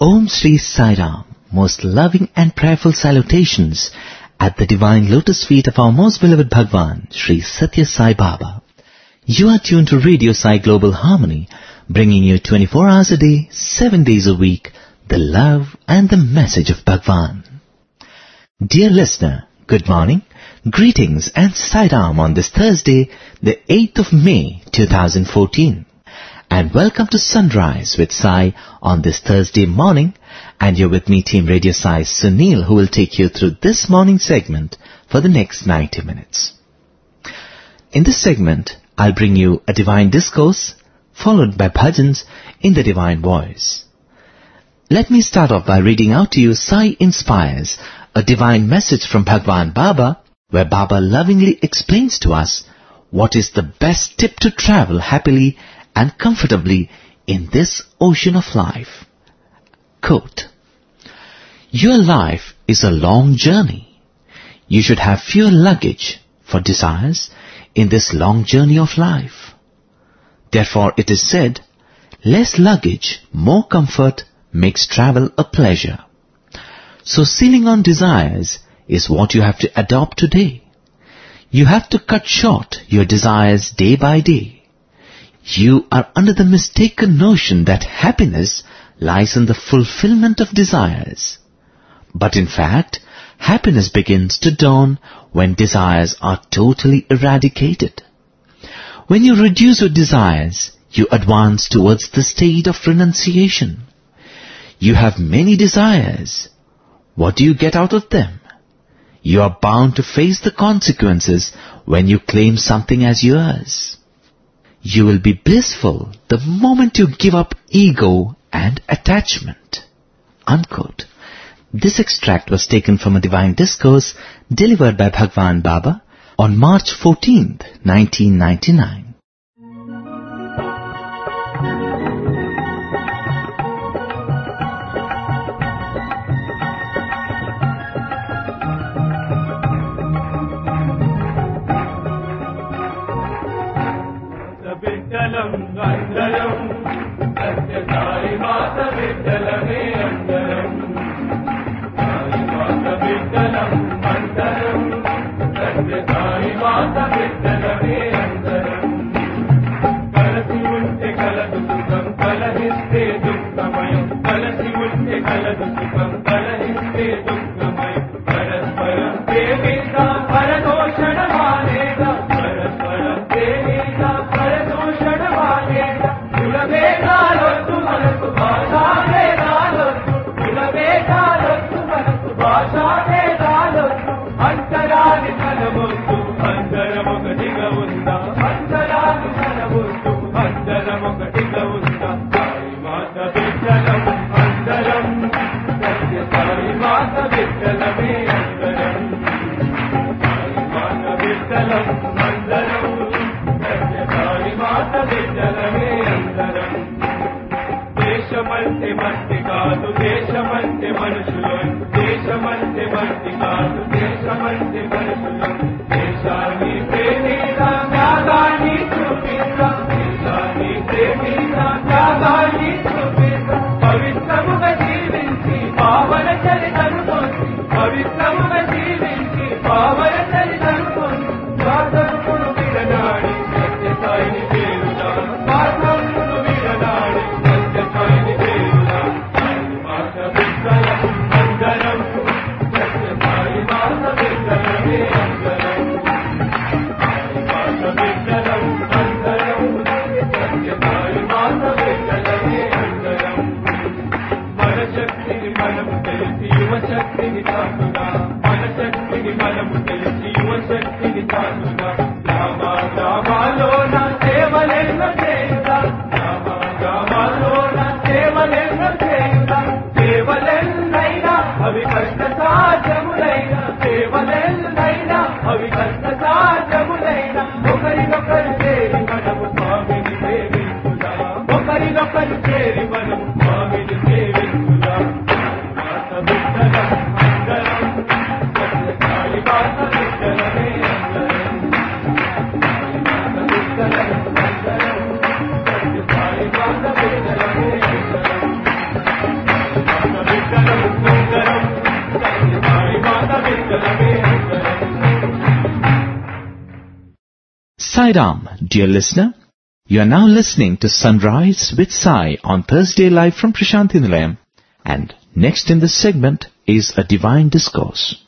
Om Shri Sai Ram, most loving and prayerful salutations at the divine lotus feet of our most beloved Bhagwan, Shri Satya Sai Baba. You are tuned to Radio Sai Global Harmony, bringing you 24 hours a day, 7 days a week, the love and the message of Bhagwan. Dear listener, good morning, greetings and Sai Ram on this Thursday, the 8th of May, 2014. And welcome to Sunrise with Sai on this Thursday morning. And you're with me, Team Radio Sai Sunil, who will take you through this morning segment for the next 90 minutes. In this segment, I'll bring you a divine discourse, followed by bhajans in the divine voice. Let me start off by reading out to you Sai Inspires, a divine message from Bhagwan Baba, where Baba lovingly explains to us what is the best tip to travel happily and comfortably in this ocean of life. Quote, "Your life is a long journey. You should have fewer luggage for desires in this long journey of life. Therefore it is said, less luggage, more comfort makes travel a pleasure. So sealing on desires is what you have to adopt today. You have to cut short your desires day by day. You are under the mistaken notion that happiness lies in the fulfillment of desires. But in fact, happiness begins to dawn when desires are totally eradicated. When you reduce your desires, you advance towards the state of renunciation. You have many desires. What do you get out of them? You are bound to face the consequences when you claim something as yours. You will be blissful the moment you give up ego and attachment." Unquote. This extract was taken from a divine discourse delivered by Bhagwan Baba on March 14th, 1999. Sai Ram, dear listener. You are now listening to Sunrise with Sai on Thursday live from Prashanthi Nilayam. And next in this segment is a divine discourse.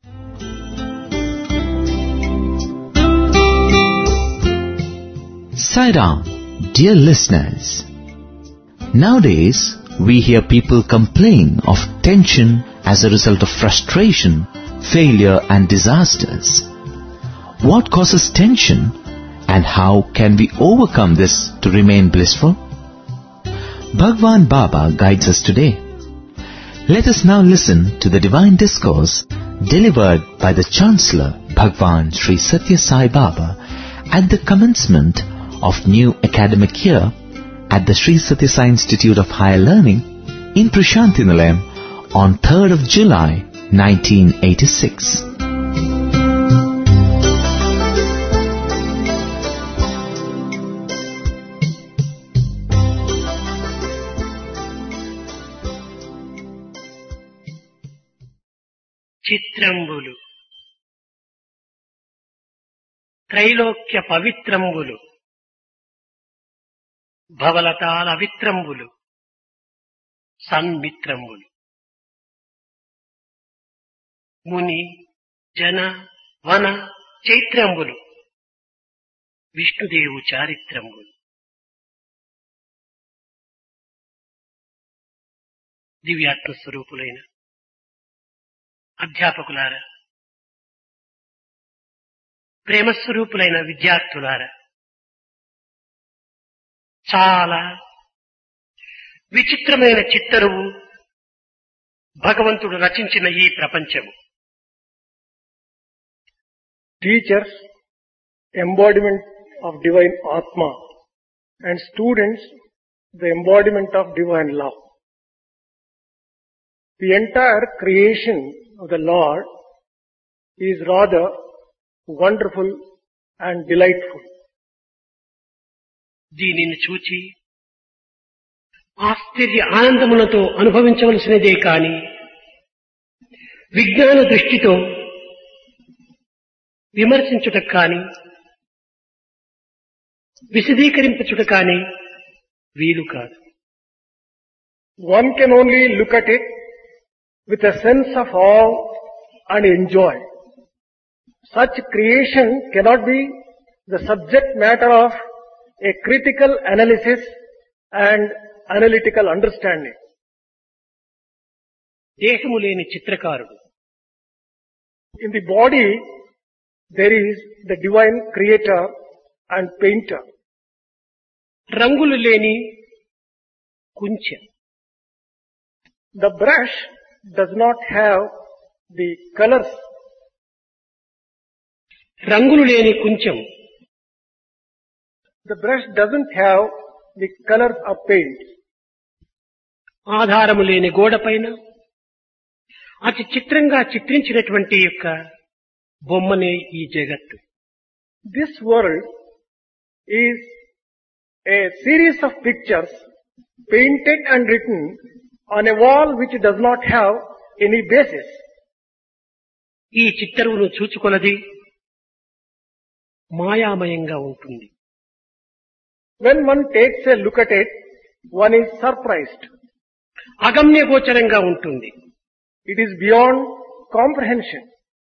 Sai Ram, dear listeners. Nowadays, we hear people complain of tension as a result of frustration, failure and disasters. What causes tension? And how can we overcome this to remain blissful? Bhagwan Baba guides us today. Let us now listen to the divine discourse delivered by the Chancellor Bhagwan Sri Sathya Sai Baba at the commencement of new academic year at the Sri Sathya Sai Institute of Higher Learning in Prashanthi Nilayam on 3rd of July 1986. చిత్రంబులు త్రైలోక్య పవిత్రంబులు భవలతాల అవిత్రంబులు సన్మిత్రంబులు ముని జన వన చైత్రంబులు విష్ణుదేవు చారిత్రంబులు దివ్యాత్మ స్వరూపులైన అధ్యాపకులారా, ప్రేమస్వరూపులైన విద్యార్థులారా, చాలా విచిత్రమైన చిత్తరువు భగవంతుడు రచించిన ఈ ప్రపంచము. Teachers, embodiment of divine Atma, and students, the embodiment of divine love. The entire creation of the Lord is rather wonderful and delightful. దీనిని చూచి ఆశ్చర్య ఆనందములతో అనుభవించవలసినదే కాని విజ్ఞాన దృష్టితో విమర్శించుట కాని విశదీకరించుట కాని వీలు కాదు. One can only look at it with a sense of awe and enjoy. Such creation cannot be the subject matter of a critical analysis and analytical understanding. దేహము లేని చిత్రకారుడు, In the body, there is the divine creator and painter. రంగులు లేని కుంచె, The brush does not have the colors. రంగులు లేని కుంచెం, The brush doesn't have the colors of paint. ఆధారము లేని గోడపైన అతి చిత్రంగా చిత్రించినటువంటి యొక్క బొమ్మనే ఈ జగత్తు. This world is a series of pictures painted and written on a wall which does not have any basis. ఈ చిత్తరువును చూచుకొలది మాయామయంగా ఉంటుంది. When one takes a look at it, one is surprised. అగమ్య గోచరంగా ఉంటుంది. It is beyond comprehension.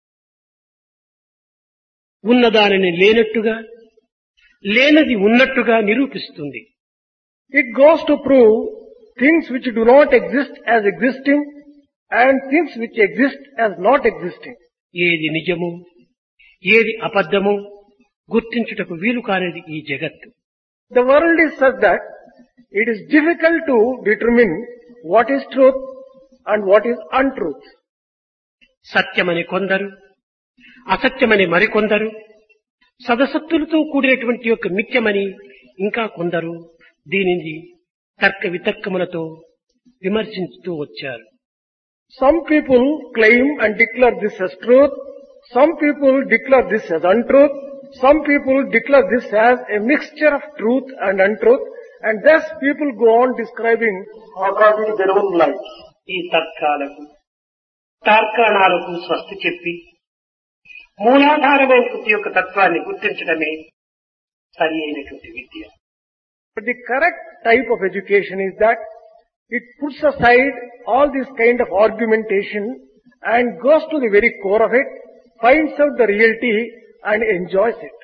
ఉన్నదానిని లేనట్టుగా, లేనది ఉన్నట్టుగా నిరూపిస్తుంది. It goes to prove things which do not exist as existing and things which exist as not existing. ఏది నిజము, ఏది అబద్ధము గుర్తించుటకు వీలు కానిది ఈ జగత్తు. The world is such that it is difficult to determine what is truth and what is untruth. సత్యమని కొందరు, అసత్యమని మరికొందరు, సదసత్తులతో కూడినటువంటి యొక్క మిథ్యమని ఇంకా కొందరు దీనిని తర్క వితర్కములతో విమర్శించుతూ వచ్చారు. Some people claim and declare this as truth. Some people declare this as untruth. Some people declare this as a mixture of truth and untruth. And thus people go on describing according to their own lives. ఈ తర్కాలకు, తార్కాణాలకు స్వస్తి చెప్పి మూలాధారమైన యొక్క తత్వాన్ని గుర్తించడమే సరి అయినటువంటి విద్య. But the correct type of education is that it puts aside all this kind of argumentation and goes to the very core of it, finds out the reality and enjoys it.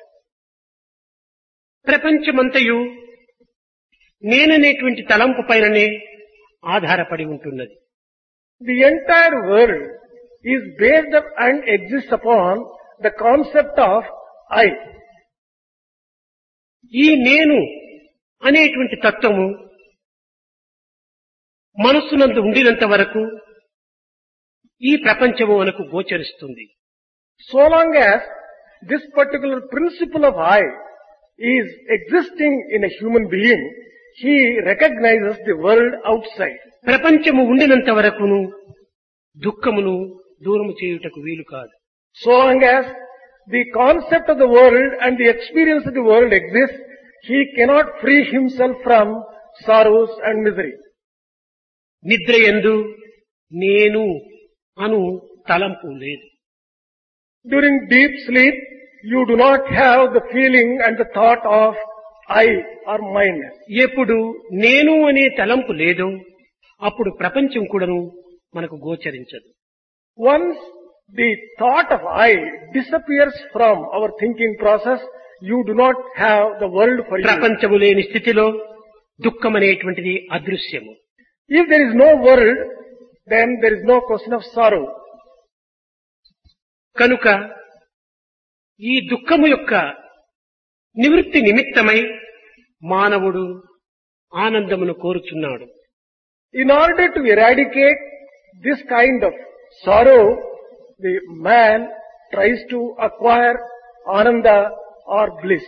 ప్రపంచమంతయు నేననేటువంటి తలంపు పైననే ఆధారపడి ఉంటున్నది. The entire world is based up and exists upon the concept of I. ఈ నేను అనేటువంటి తత్వము మనస్సునందు ఉండినంత వరకు ఈ ప్రపంచము మనకు గోచరిస్తుంది. So long as this particular principle of I is existing in a human being, he recognizes the world outside. ప్రపంచము ఉండినంత వరకును దుఃఖమును దూరము చేయుటకు వీలు కాదు. So long as the concept of the world and the experience of the world exists, he cannot free himself from sorrows and misery. నిద్రయందు నేను అను తలంపు లేదు. During deep sleep, you do not have the feeling and the thought of I or mineness. ఎప్పుడు నేను అనే తలంపు లేదో అప్పుడు ప్రపంచం కూడాను మనకు గోచరించదు. Once the thought of I disappears from our thinking process, you do not have the world for you. ప్రపంచము లేని స్థితిలో దుఃఖం అనేటువంటిది అదృశ్యము. If there is no world, then there is no question of sorrow. కనుక ఈ దుఃఖము యొక్క నివృత్తి నిమిత్తమై మానవుడు ఆనందమును కోరుచున్నాడు. In order to eradicate this kind of sorrow, the man tries to acquire ananda or bliss.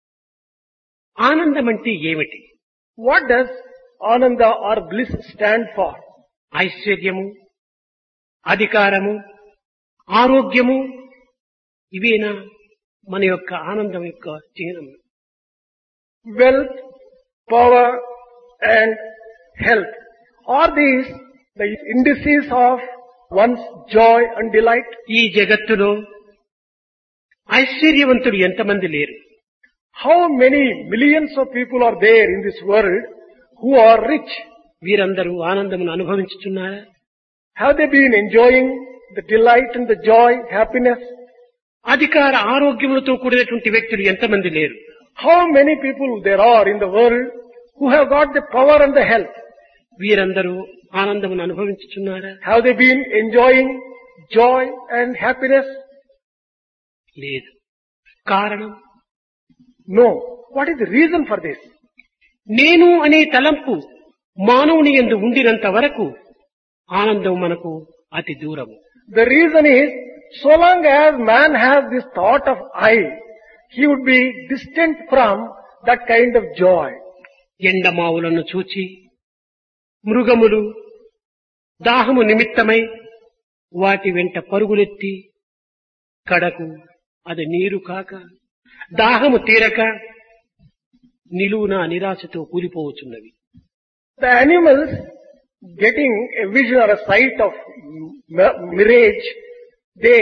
ఆనందం అంటే ఏమిటి? What does ananda or bliss stand for? ఐశ్వర్యము, అధికారము, ఆరోగ్యము ఇవేనా మన యొక్క ఆనందం యొక్క చిహ్నం? Wealth, power and health. Are these the indices of one's joy and delight? ఈ జగత్తులో ఐశ్వర్యవంతులు ఎంతమంది లేరు? How many millions of people are there in this world who are rich? వీరందరూ ఆనందమును అనుభవించుచున్నారా? Have they been enjoying the delight and the joy, happiness? అధికార ఆరోగ్యములతో కూడినటువంటి వ్యక్తులు ఎంతమంది లేరు? How many people there are in the world who have got the power and the health? వీరందరూ ఆనందమును అనుభవించుచున్నారా? Have they been enjoying joy and happiness? లేదు. కారణం No. What is the reason for this? నేను అనే తలంపు మానవుని యందు ఉండినంత వరకు ఆనందం మనకు అతి దూరము. The reason is, so long as man has this thought of I, he would be distant from that kind of joy. ఎండమావులను చూచి మృగములు దాహము నిమిత్తమై వాటి వెంట పరుగులెత్తి కడకు అది నీరు కాక దాహము తీరక నిలువున నిరాశతో కూలిపోవచ్చున్నవి. The animals getting a vision or a sight of mirage, they,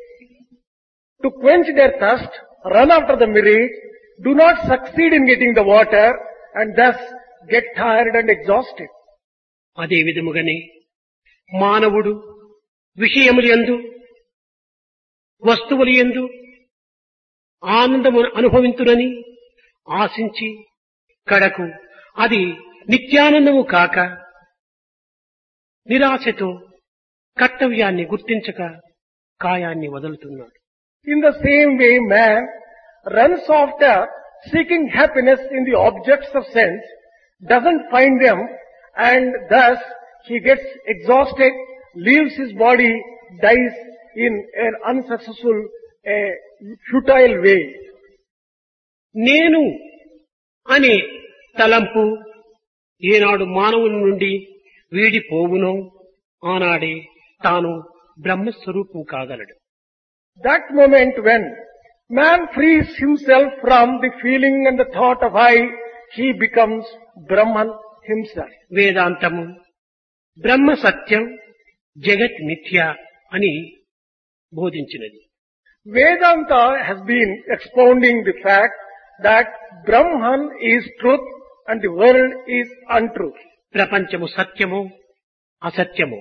to quench their thirst, run after the mirage, do not succeed in getting the water and thus get tired and exhausted. అదే విధముగానే మానవుడు విషయములు యందు వస్తువులు యందు ఆనందము అనుభవింతునని ఆశించి కడకు అది నిత్యానందము కాక నిరాశతో కర్తవ్యాన్ని గుర్తించక కాయాన్ని వదులుతున్నాడు. In the same way, man runs after seeking happiness in the objects of sense, doesn't find them, and thus he gets exhausted, leaves his body, dies in an unsuccessful, futile way. నేను అనే తలంపు ఏనాడు మానవుని నుండి వీడిపోవునో ఆనాడే తాను బ్రహ్మస్వరూపం కాగలడు. That moment when man frees himself from the feeling and the thought of I, he becomes Brahman himself. వేదాంతము బ్రహ్మ సత్యం జగత్ మిథ్య అని బోధించినది. Vedanta has been expounding the fact that Brahman is truth and the world is untruth. ప్రపంచము సత్యము అసత్యము.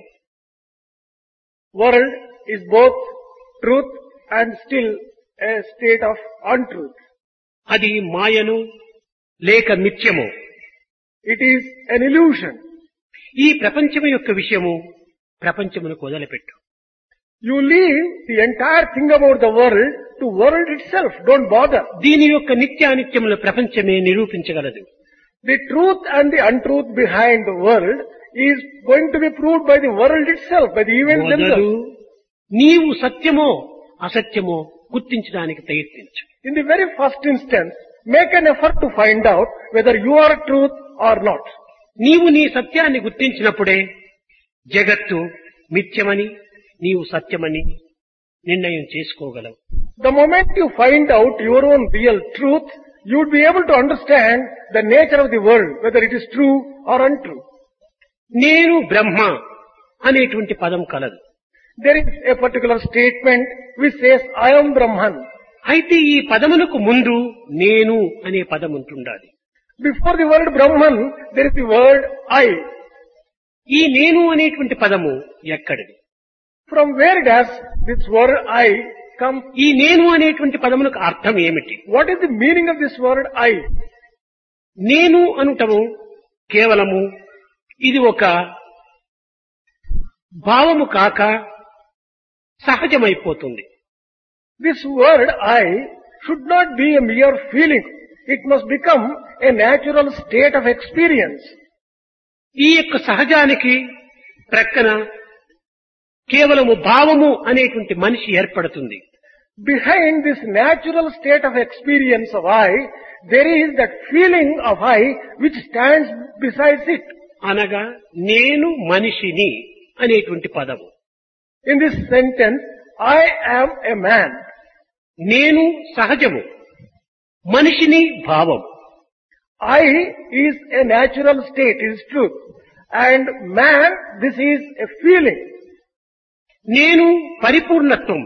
World is both truth and still a state of untruth. అది మాయను లేక మిథ్యము. It is an illusion. ఈ ప్రపంచము యొక్క విషయము ప్రపంచమునకు వదిలిపెట్టు. You leave the entire thing about the world to world itself. Don't bother. దీని యొక్క నిత్యానిత్యముల ప్రపంచమే నిరూపించగలదు. The truth and the untruth behind the world is going to be proved by the world itself, by the events మొదలు themselves. నీవు సత్యమో అసత్యమో గుర్తించడానికి ప్రయత్నించు. In the very first instance, make an effort to find out whether you are truth or not. నీవు నీ సత్యాన్ని గుర్తించినప్పుడే జగత్తు మిథ్యమని నీవు సత్యమని నిర్ణయం చేసుకోగలవు. The moment you find out your own real truth, you would be able to understand the nature of the world, whether it is true or untrue. నేను బ్రహ్మ అనేటువంటి పదం కలదు. There is a particular statement which says, I am Brahman. అయితే ఈ పదములకు ముందు నేను అనే పదం ఉంటుండాలి. Before the word Brahman, there is the word I. ఈ నేను అనేటువంటి పదము ఎక్కడిది? From where does this word I come? ఈ నేను అనేటువంటి పదములకు అర్థం ఏమిటి? What is the meaning of this word I? నేను అనుటము కేవలము ఇది ఒక భావము కాక సహజమైపోతుంది. This word I should not be a mere feeling. It must become a natural state of experience. ఈ యొక్క సహజానికి ప్రక్కన కేవలము భావము అనేటువంటి మనిషి ఏర్పడుతుంది. Behind this natural state of experience of I, there is that feeling of I which stands besides it. అనగా నేను మనిషిని అనేటువంటి పదము. In this sentence, I am a man. నేను సహజము, మనిషిని భావం. I is a natural state, is truth. And man, this is a feeling. నేను పరిపూర్ణత్వము.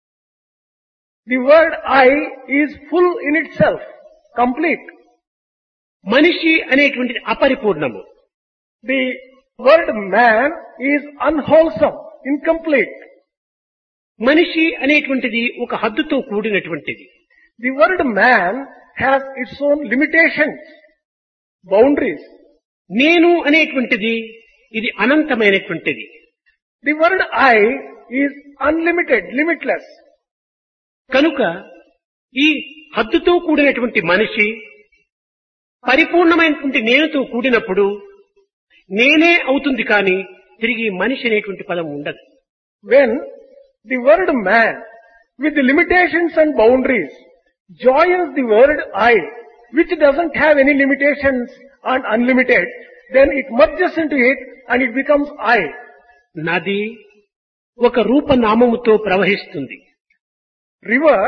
The word I is full in itself, complete. మనిషి అనేటువంటిది అపరిపూర్ణము. The word man is unwholesome, incomplete. మనిషి అనేటువంటిది ఒక హద్దుతో కూడినటువంటిది. The word man has its own limitations, boundaries. నేను అనేటువంటిది ఇది అనంతమైనటువంటిది. The word I is unlimited, limitless. కనుక ఈ హద్దుతో కూడినటువంటి మనిషి పరిపూర్ణమైనటువంటి నేనుతో కూడినప్పుడు నేనే అవుతుంది కానీ తిరిగి మనిషి అనేటువంటి పదం ఉండదు. When the word man with the limitations and boundaries joins the word I, which doesn't have any limitations and unlimited, then it merges into it and it becomes I. నది ఒక రూపనామముతో ప్రవహిస్తుంది. River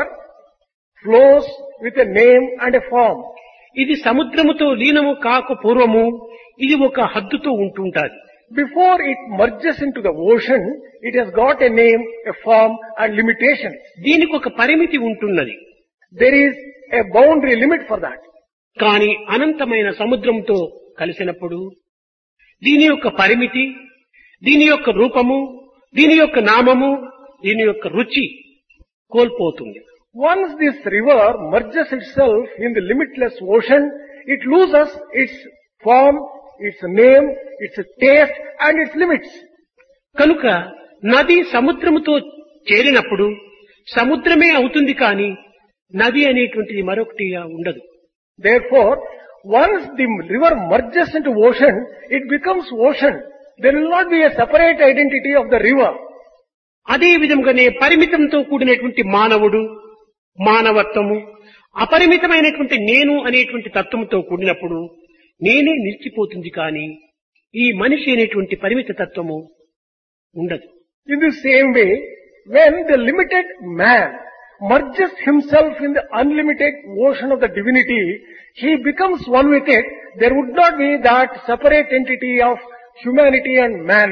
flows with a name and a form. ఇది సముద్రముతో లీనము కాక పూర్వము ఇది ఒక హద్దుతో ఉంటుంటాది. Before it merges into the ocean, it has got a name, a form and limitations. దీనికి ఒక పరిమితి ఉంటున్నది. There is a boundary limit for that. కానీ అనంతమైన సముద్రంతో కలిసినప్పుడు దీని యొక్క పరిమితి, దీని యొక్క రూపము, దీని యొక్క నామము, దీని యొక్క రుచి కోల్పోతుంది. Once this river merges itself in the limitless ocean, it loses its form, its name, its taste and its limits. కనుక నది సముద్రముతో చేరినప్పుడు సముద్రమే అవుతుంది కానీ నది అనేటువంటిది మరొకటి ఉండదు. Therefore, once the river merges into ocean, it becomes ocean. There will not be a separate identity of the river. అదే విధంగానే పరిమితంతో కూడినటువంటి మానవుడు, మానవత్వము అపరిమితమైనటువంటి నేను అనేటువంటి తత్వంతో కూడినప్పుడు నేనే నిలిచిపోతుంది కానీ ఈ మనిషి అనేటువంటి పరిమిత తత్వము ఉండదు. In the same way, when the limited man merges himself in the unlimited ocean of the divinity, he becomes one with it. There would not be that separate entity of humanity and man.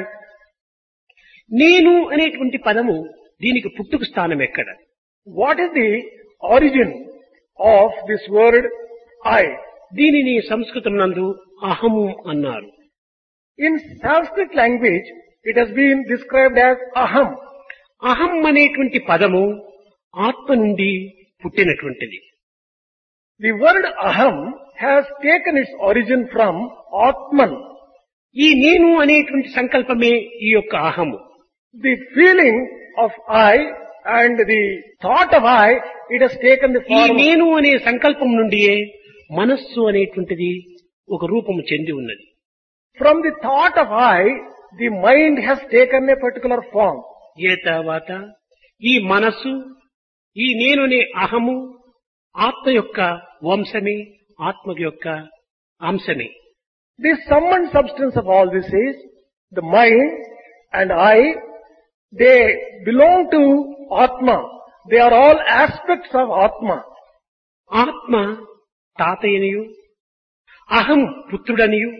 నేను అనేటువంటి పదము దీనికి పుట్టుక స్థానం ఎక్కడ? What is the origin of this word I. దీనిని సంస్కృతం నందు అహము అన్నారు. In Sanskrit language, it has been described as aham. అహం అనేటువంటి పదము ఆత్మ నుండి పుట్టినటువంటిది. The word aham has taken its origin from Atman. ఈ నేను అనేటువంటి సంకల్పమే ఈ యొక్క అహము. The feeling of I and the thought of I, it has taken the ఈ form. నేను అనే సంకల్పం నుండియే మనస్సు అనేటువంటిది ఒక రూపము చెంది ఉన్నది. From the thought of I, the mind has taken a particular form. ఏ తర్వాత ఈ మనస్సు ఈ నేను అనే అహము ఆత్మ యొక్క వంశమే, ఆత్మ యొక్క అంశమే. The sum and substance of all this is the mind and I, they belong to Atma. They are all aspects of Atma. ఆత్మ తాతయ్యనియు, అహం పుత్రుడనియు,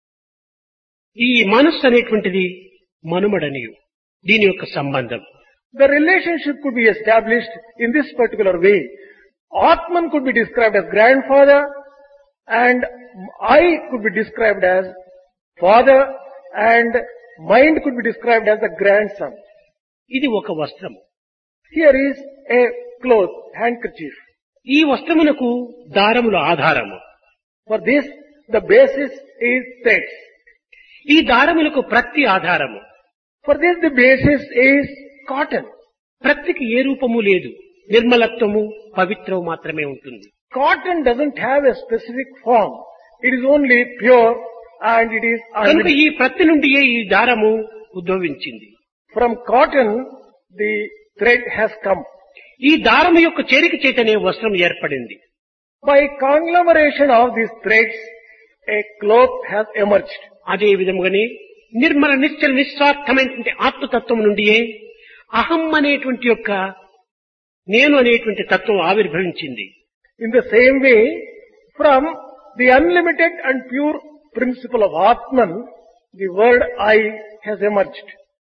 ఈ మనస్సు అనేటువంటిది మనుమడనియు దీని యొక్క సంబంధం. The relationship could be established in this particular way. Atman could be described as grandfather and I could be described as father and mind could be described as the grandson. ఇది ఒక వస్త్రము. Here is a cloth, handkerchief. ఈ వస్త్రమునకు దారముల ఆధారము. For this, the basis is threads. ఈ దారములకు ప్రత్తి ఆధారము. For this, the basis is cotton. ప్రత్తికి ఏ రూపము లేదు, నిర్మలత్వము పవిత్రము మాత్రమే ఉంటుంది. Cotton doesn't have a specific form. It is only pure and it is కనుక unlimited. ఈ ప్రత్తి నుండియే ఈ దారము ఉద్భవించింది. From cotton, the thread has come. ఈ దారము యొక్క చేరిక చేతనే వస్త్రం ఏర్పడింది. By conglomeration of these threads, a cloth has emerged. అదే విధముగానే నిర్మల నిశ్చల నిస్వార్థమైనటువంటి ఆత్మతత్వం నుండియే అహం అనేటువంటి యొక్క నేను అనేటువంటి తత్వం ఆవిర్భవించింది. In the same way, from the unlimited and pure principle of Atman, the word I has emerged.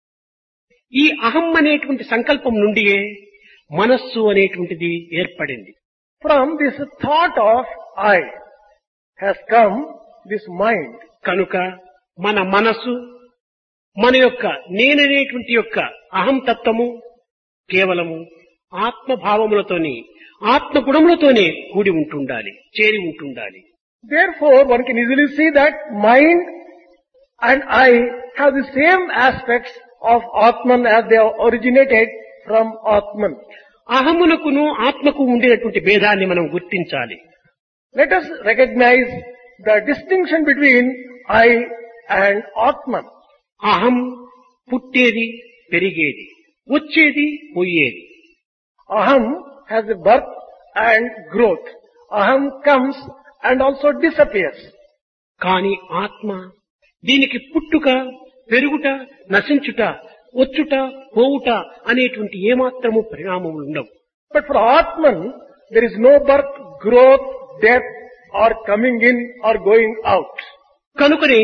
ఈ అహం అనేటువంటి సంకల్పం నుండియే మనస్సు అనేటువంటిది ఏర్పడింది. From this thought of I has come this mind. కనుక మన మనస్సు, మన యొక్క నేననేటువంటి యొక్క అహం తత్వము కేవలము ఆత్మభావములతోనే, ఆత్మ గుణములతోనే కూడి ఉంటుండాలి, చేరి ఉంటుండాలి. Therefore, one can easily see that mind and I have the same aspects of Atman as they are originated from Atman. అహమునకును ఆత్మకు ఉండినటువంటి భేదాన్ని మనం గుర్తించాలి. Let us recognize the distinction between I and Atman. అహం పుట్టేది, పెరిగేది, వచ్చేది, పోయేది. Aham has a birth and growth. Aham comes and also disappears. కాని ఆత్మ దీనికి పుట్టుక, పెరుగుట, నశించుట, వచ్చుట, పోవుట అనేటువంటి ఏమాత్రము పరిణామములు ఉండవు. But for Atman, there is no birth, growth, death or coming in or going out. కనుకనే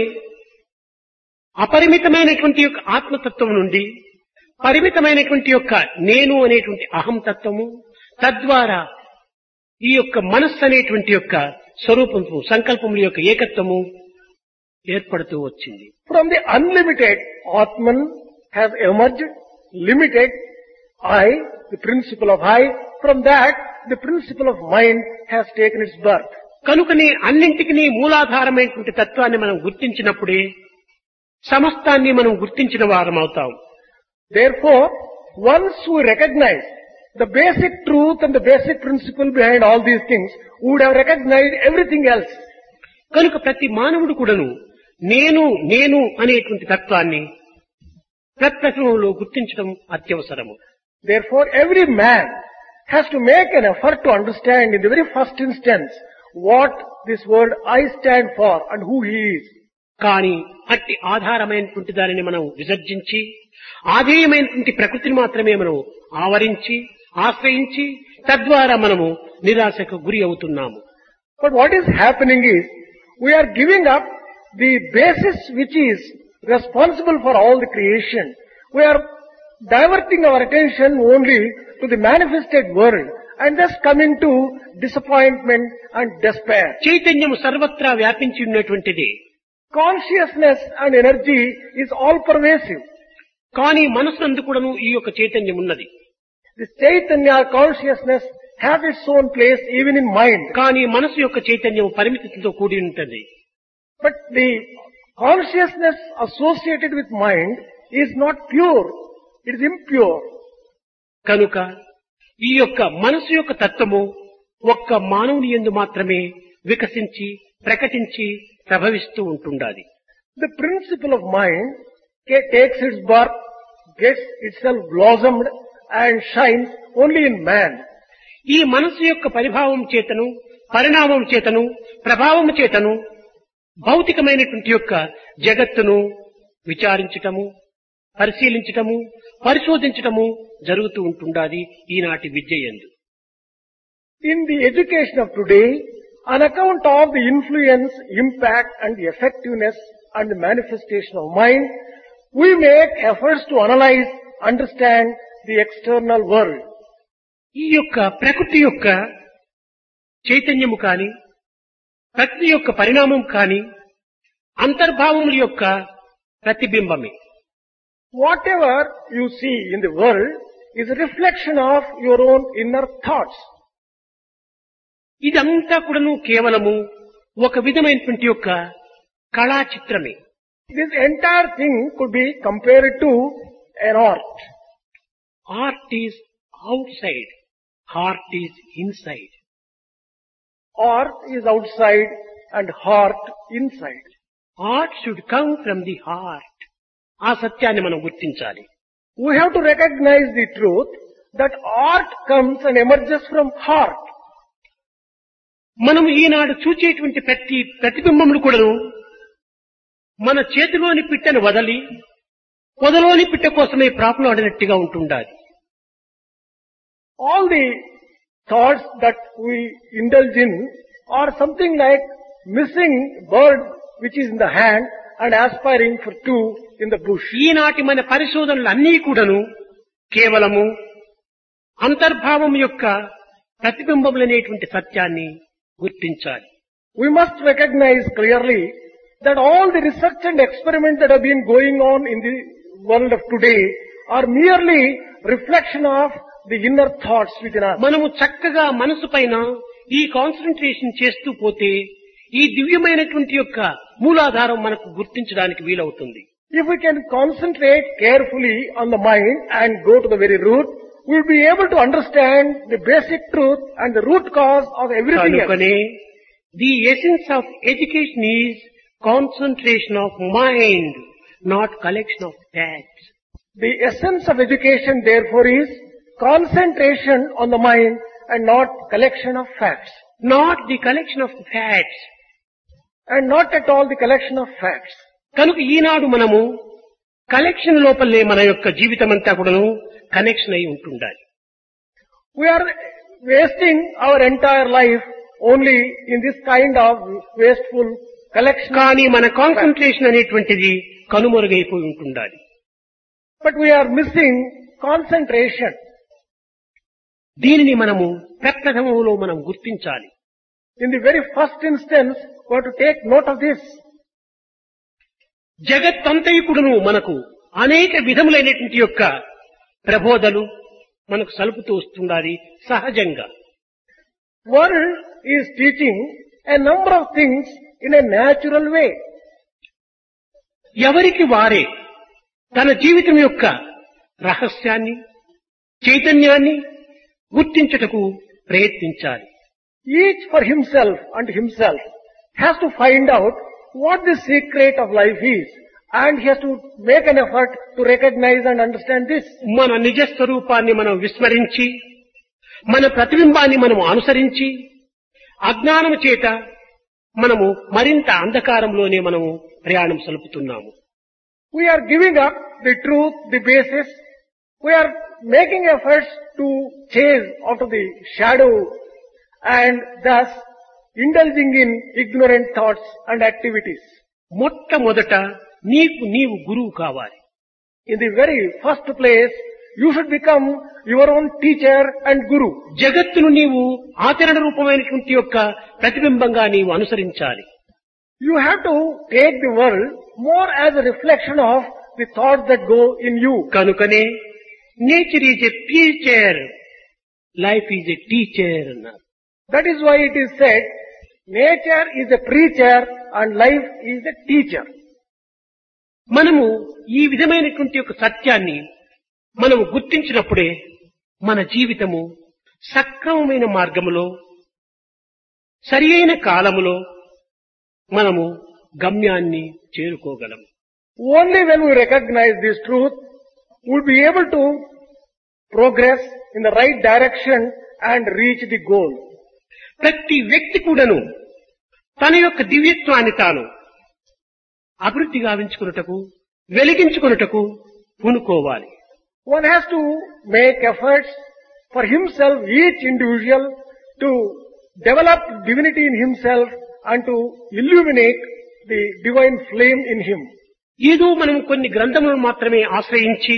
అపరిమితమైనటువంటి యొక్క ఆత్మతత్వం నుండి పరిమితమైనటువంటి యొక్క నేను అనేటువంటి అహం తత్వము, తద్వారా ఈ యొక్క మనస్సు అనేటువంటి యొక్క స్వరూపము, సంకల్పముల యొక్క ఏకత్వము ఏర్పడుతూ వచ్చింది. From the unlimited, Atman has emerged, limited I, the principle of I. From that, the principle of mind has taken its birth. కనుకనే అన్నింటికి మూలాధారమైనటువంటి తత్వాన్ని మనం గుర్తించినప్పుడే సమస్తాన్ని మనం గుర్తించిన వారం అవుతాం. Therefore, once we recognize the basic truth and the basic principle behind all these things, we would have recognized everything else. కనుక ప్రతి మానవుడు కూడాను నేను నేను అనేటువంటి తత్వాన్ని ప్రప్రథమంలో గుర్తించడం అత్యవసరము. Therefore, every man has to make an effort to understand in the very first instance what this word I stand for and who he is. కానీ అట్టి ఆధారమైనటువంటి దానిని మనం విసర్జించి ఆధేయమైనటువంటి ప్రకృతిని మాత్రమే మనం ఆవరించి ఆశ్రయించి తద్వారా మనము నిరాశకు గురి అవుతున్నాము. But what is happening is, we are giving up the basis which is responsible for all the creation. We are diverting our attention only to the manifested world and thus come into disappointment and despair. చైతన్యము సర్వత్రా వ్యాపించి ఉన్నటువంటిది. Consciousness and energy is all pervasive. కానీ మనస్సు కూడాను ఈ యొక్క చైతన్యం ఉన్నది. This Chaitanya consciousness has its own place even in mind. కానీ మనసు యొక్క చైతన్యం పరిమితితో కూడి ఉంటుంది. But the consciousness associated with mind is not pure. It is impure. కనుక ఈ యొక్క మనసు యొక్క తత్వము ఒక్క మానవుని యందు మాత్రమే వికసించి ప్రకటించి ప్రభవిస్తూ ఉంటుండాలి. The principle of mind takes its birth, gets itself blossomed and shines only in man. ఈ మనసు యొక్క పరిభావం చేతను పరిణామం చేతను ప్రభావం చేతను భౌతికమైనటువంటి యొక్క జగత్తును విచారించటము, పరిశీలించటము, పరిశోధించటము జరుగుతూ ఉంటుండాలి ఈనాటి విద్య యందు. In the education of today, on account of the influence, impact and the effectiveness and the manifestation of mind, we make efforts to analyze, understand the external world. ఈ యొక్క ప్రకృతి యొక్క చైతన్యము కాని, ప్రకృతి యొక్క పరిణామం కాని అంతర్భావముల యొక్క ప్రతిబింబమే. Whatever you see in the world is a reflection of your own inner thoughts. ఇదంతా కూడాను కేవలము ఒక విధమైనటువంటి యొక్క కళా చిత్రమే. This entire thing could be compared to an art. Art is outside, heart is inside. Art is outside and heart inside. Art should come from the heart. ఆ సత్యాన్ని మనం గుర్తించాలి. We have to recognize the truth that art comes and emerges from heart. మనం ఈనాడు చూచేటువంటి ప్రతిబింబములు కూడాను మన చేతిలోని పిట్టను వదలి పొదలోని పిట్ట కోసమే ప్రాకులాడినట్టుగా ఉంటుండాలి. All the thoughts that we indulge in are something like missing bird which is in the hand and aspiring for two in the bush. ఈనాటి మన పరిశోధనలు అన్నీ కూడాను కేవలము అంతర్భావం యొక్క ప్రతిబింబములనేటువంటి సత్యాన్ని గుర్తించాలి. We must recognize clearly that all the research and experiments that have been going on in the world of today are merely reflection of the inner thoughts within us. మనము చక్కగా మనసు పైన ఈ కాన్సంట్రేషన్ చేస్తూ పోతే ఈ దివ్యమైనటువంటి యొక్క మూలాధారం మనకు గుర్తించడానికి వీలవుతుంది. If we can concentrate carefully on the mind and go to the very root, we will be able to understand the basic truth and the root cause of everything else. కనుకనే the essence of education is concentration of mind, not collection of facts. The essence of education therefore is concentration on the mind and not collection of facts. Not the collection of facts. And not at all the collection of facts. కనుక ఈనాడు మనము collection లోపలే మన యొక్క జీవితం అంతా కూడాను connection అయి ఉంటుండాలి. We are wasting our entire life only in this kind of wasteful collection. కానీ మన కాన్సంట్రేషన్ అనేటువంటిది కనుమరుగైపోయి ఉంటుండాలి. But we are missing concentration. దీనిని మనము ప్రప్రథమంలో మనం గుర్తించాలి. In the very first instance, we have to take note of this. జగత్తంతయుకుడును మనకు అనేక విధములైనటువంటి యొక్క ప్రబోధలు మనకు సలుపుతూ వస్తుండాలి సహజంగా. World is teaching a number of things in a natural way. ఎవరికి వారే తన జీవితం యొక్క రహస్యాన్ని చైతన్యాన్ని గుర్తించుటకు ప్రయత్నించాలి. Each for himself and himself has to find out what the secret of life is, and he has to make an effort to recognize and understand this. మన నిజ స్వరూపాన్ని మనం విస్మరించి మన ప్రతిబింబాన్ని మనం అనుసరించి అజ్ఞానము చేత మనము మరింత అంధకారంలోనే మనము ప్రయాణం సలుపుతున్నాము. We are giving up the truth, the basis. We are making efforts to chase after the shadow and thus indulging in ignorant thoughts and activities. మొట్టమొదట నీకు నీవు గురువు కావాలి. In the very first place, you should become your own teacher and guru. జగత్తును నీవు ఆచరణ రూపమైనటువంటి యొక్క ప్రతిబింబంగా నీవు అనుసరించాలి. You have to take the world more as a reflection of the thoughts that go in you. కనుకనే nature is a teacher, life is a teacher అన్నారు. That is why it is said, nature is a preacher and life is a teacher. మనము ఈ విధమైనటువంటి ఒక సత్యాన్ని మనము గుర్తించినప్పుడే మన జీవితము సక్రమమైన మార్గములో సరి అయిన కాలములో మనము గమ్యాన్ని చేరుకోగలము. Only when we recognize this truth, we will be able to progress in the right direction and reach the goal. ప్రతి వ్యక్తి కూడాను తన యొక్క దివ్యత్వాన్ని తాను అభివృద్ధి గావించుకున్నటకు వెలిగించుకున్నటకు పూనుకోవాలి. One has to make efforts for himself, each individual, to develop divinity in himself and to illuminate the divine flame in him. ఏదో మనం కొన్ని గ్రంథములను మాత్రమే ఆశ్రయించి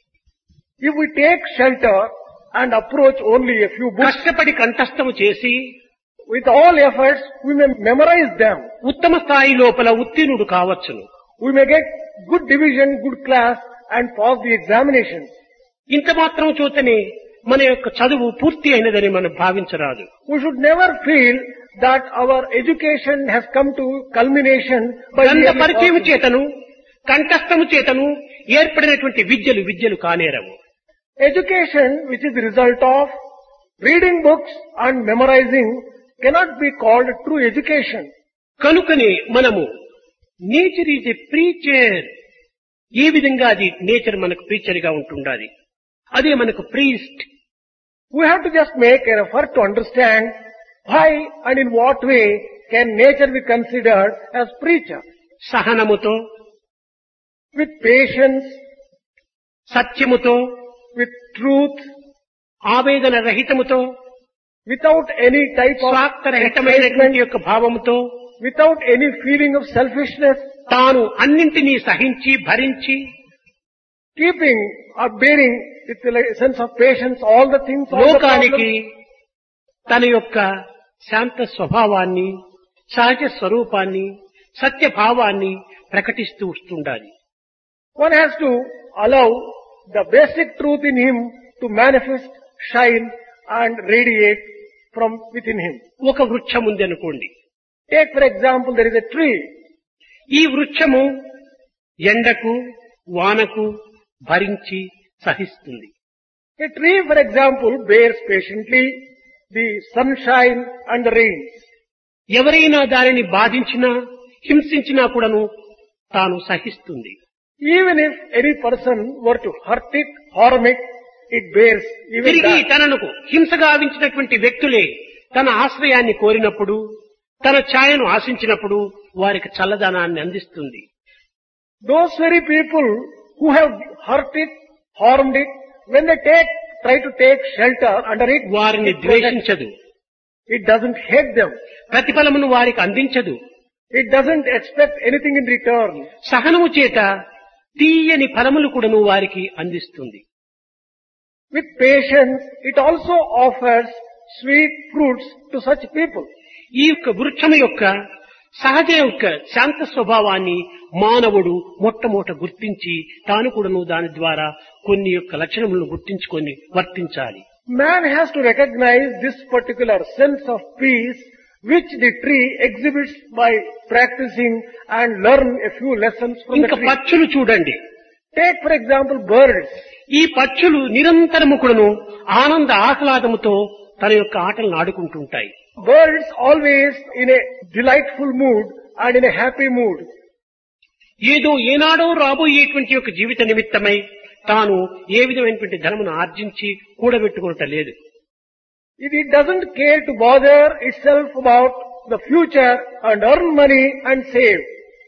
If we take shelter and approach only a few books, కష్టపడి కంఠస్థము చేసి with all efforts, we may memorize them. ఉత్తమ స్థాయి లోపల ఉత్తీర్ణుడు కావచ్చును. We may get good division, good class and pass the examinations. ఇంత మాత్రం చూతనే మన యొక్క చదువు పూర్తి అయినదని మనం భావించరాదు. We should never feel that our education has come to culmination by గ్రంథ merely పరిచయం passing. చేతను కంఠస్థము చేతను ఏర్పడినటువంటి విద్యలు కానేరవు. Education, which is the result of reading books and memorizing, cannot be called true education. కనుకనే మనము నేచర్ ఈజ్ ఎ ప్రీచర్, ఏ విధంగా అది నేచర్ మనకు ప్రీచర్ గా ఉంటుండాలి, అదే మనకు priest. We have to just make an effort to understand why and in what way can nature be considered as preacher. సహనముతో, With patience, సత్యముతో, with truth, ఆవేదన రహితముతో, without any type of స్వార్థరహితమైనటువంటి excitement, యొక్క భావముతో, without any feeling of selfishness, తాను అన్నింటినీ సహించి భరించి keeping or bearing with a sense of patience all the things, all the లోకానికి problems. తన యొక్క శాంత స్వభావాన్ని, సహజ స్వరూపాన్ని, సత్యభావాన్ని ప్రకటిస్తూ వస్తుండాలి. One has to allow the basic truth in him to manifest, shine and radiate from within him. ఒక వృక్షం ఉంది అనుకోండి. Take for example, there is a tree. ఈ వృక్షము ఎండకు వానకు భరించి సహిస్తుంది. A tree, for example, bears patiently the sunshine and the rains. ఎవరైనా దానిని బాధించినా హింసించినా కూడాను తాను సహిస్తుంది. Even if any person were to hurt it, harm it, it bears even తిరిగి that. తనకు హింస గావించినటువంటి వ్యక్తులే తన ఆశ్రయాన్ని కోరినప్పుడు, తన ఛాయను ఆశించినప్పుడు వారికి చల్లదనాన్ని అందిస్తుంది. Those very people who have hurt it, harmed it, when they try to take shelter under it, వారిని it protects. ద్వేషించదు, It doesn't hate them. ప్రతిఫలమును వారికి అందించదు. It doesn't expect anything in return. సహనము చేత తీయని ఫలములు కూడాను వారికి అందిస్తుంది. With patience, it also offers sweet fruits to such people. ఈ యొక్క వృక్షము యొక్క సహజ యొక్క శాంత స్వభావాన్ని మానవుడు మొట్టమొదట గుర్తించి తాను కూడాను దాని ద్వారా కొన్ని యొక్క లక్షణములను గుర్తించుకొని వర్తించాలి. Man has to recognize this particular sense of peace which the tree exhibits by practicing and learn a few lessons from the ఇంకా tree. పక్షులు చూడండి. Take for example birds. ఈ పక్షులు నిరంతరము కూడాను ఆనంద ఆహ్లాదముతో తన యొక్క ఆటలను ఆడుకుంటుంటాయి. Birds always in a delightful mood and in a happy mood. ఏదో ఏనాడో రాబోయేటువంటి యొక్క జీవిత నిమిత్తమై తాను ఏ విధమైనటువంటి ధనమును ఆర్జించి కూడబెట్టుకున్నట లేదు. It doesn't care to bother itself about the future and earn money and save.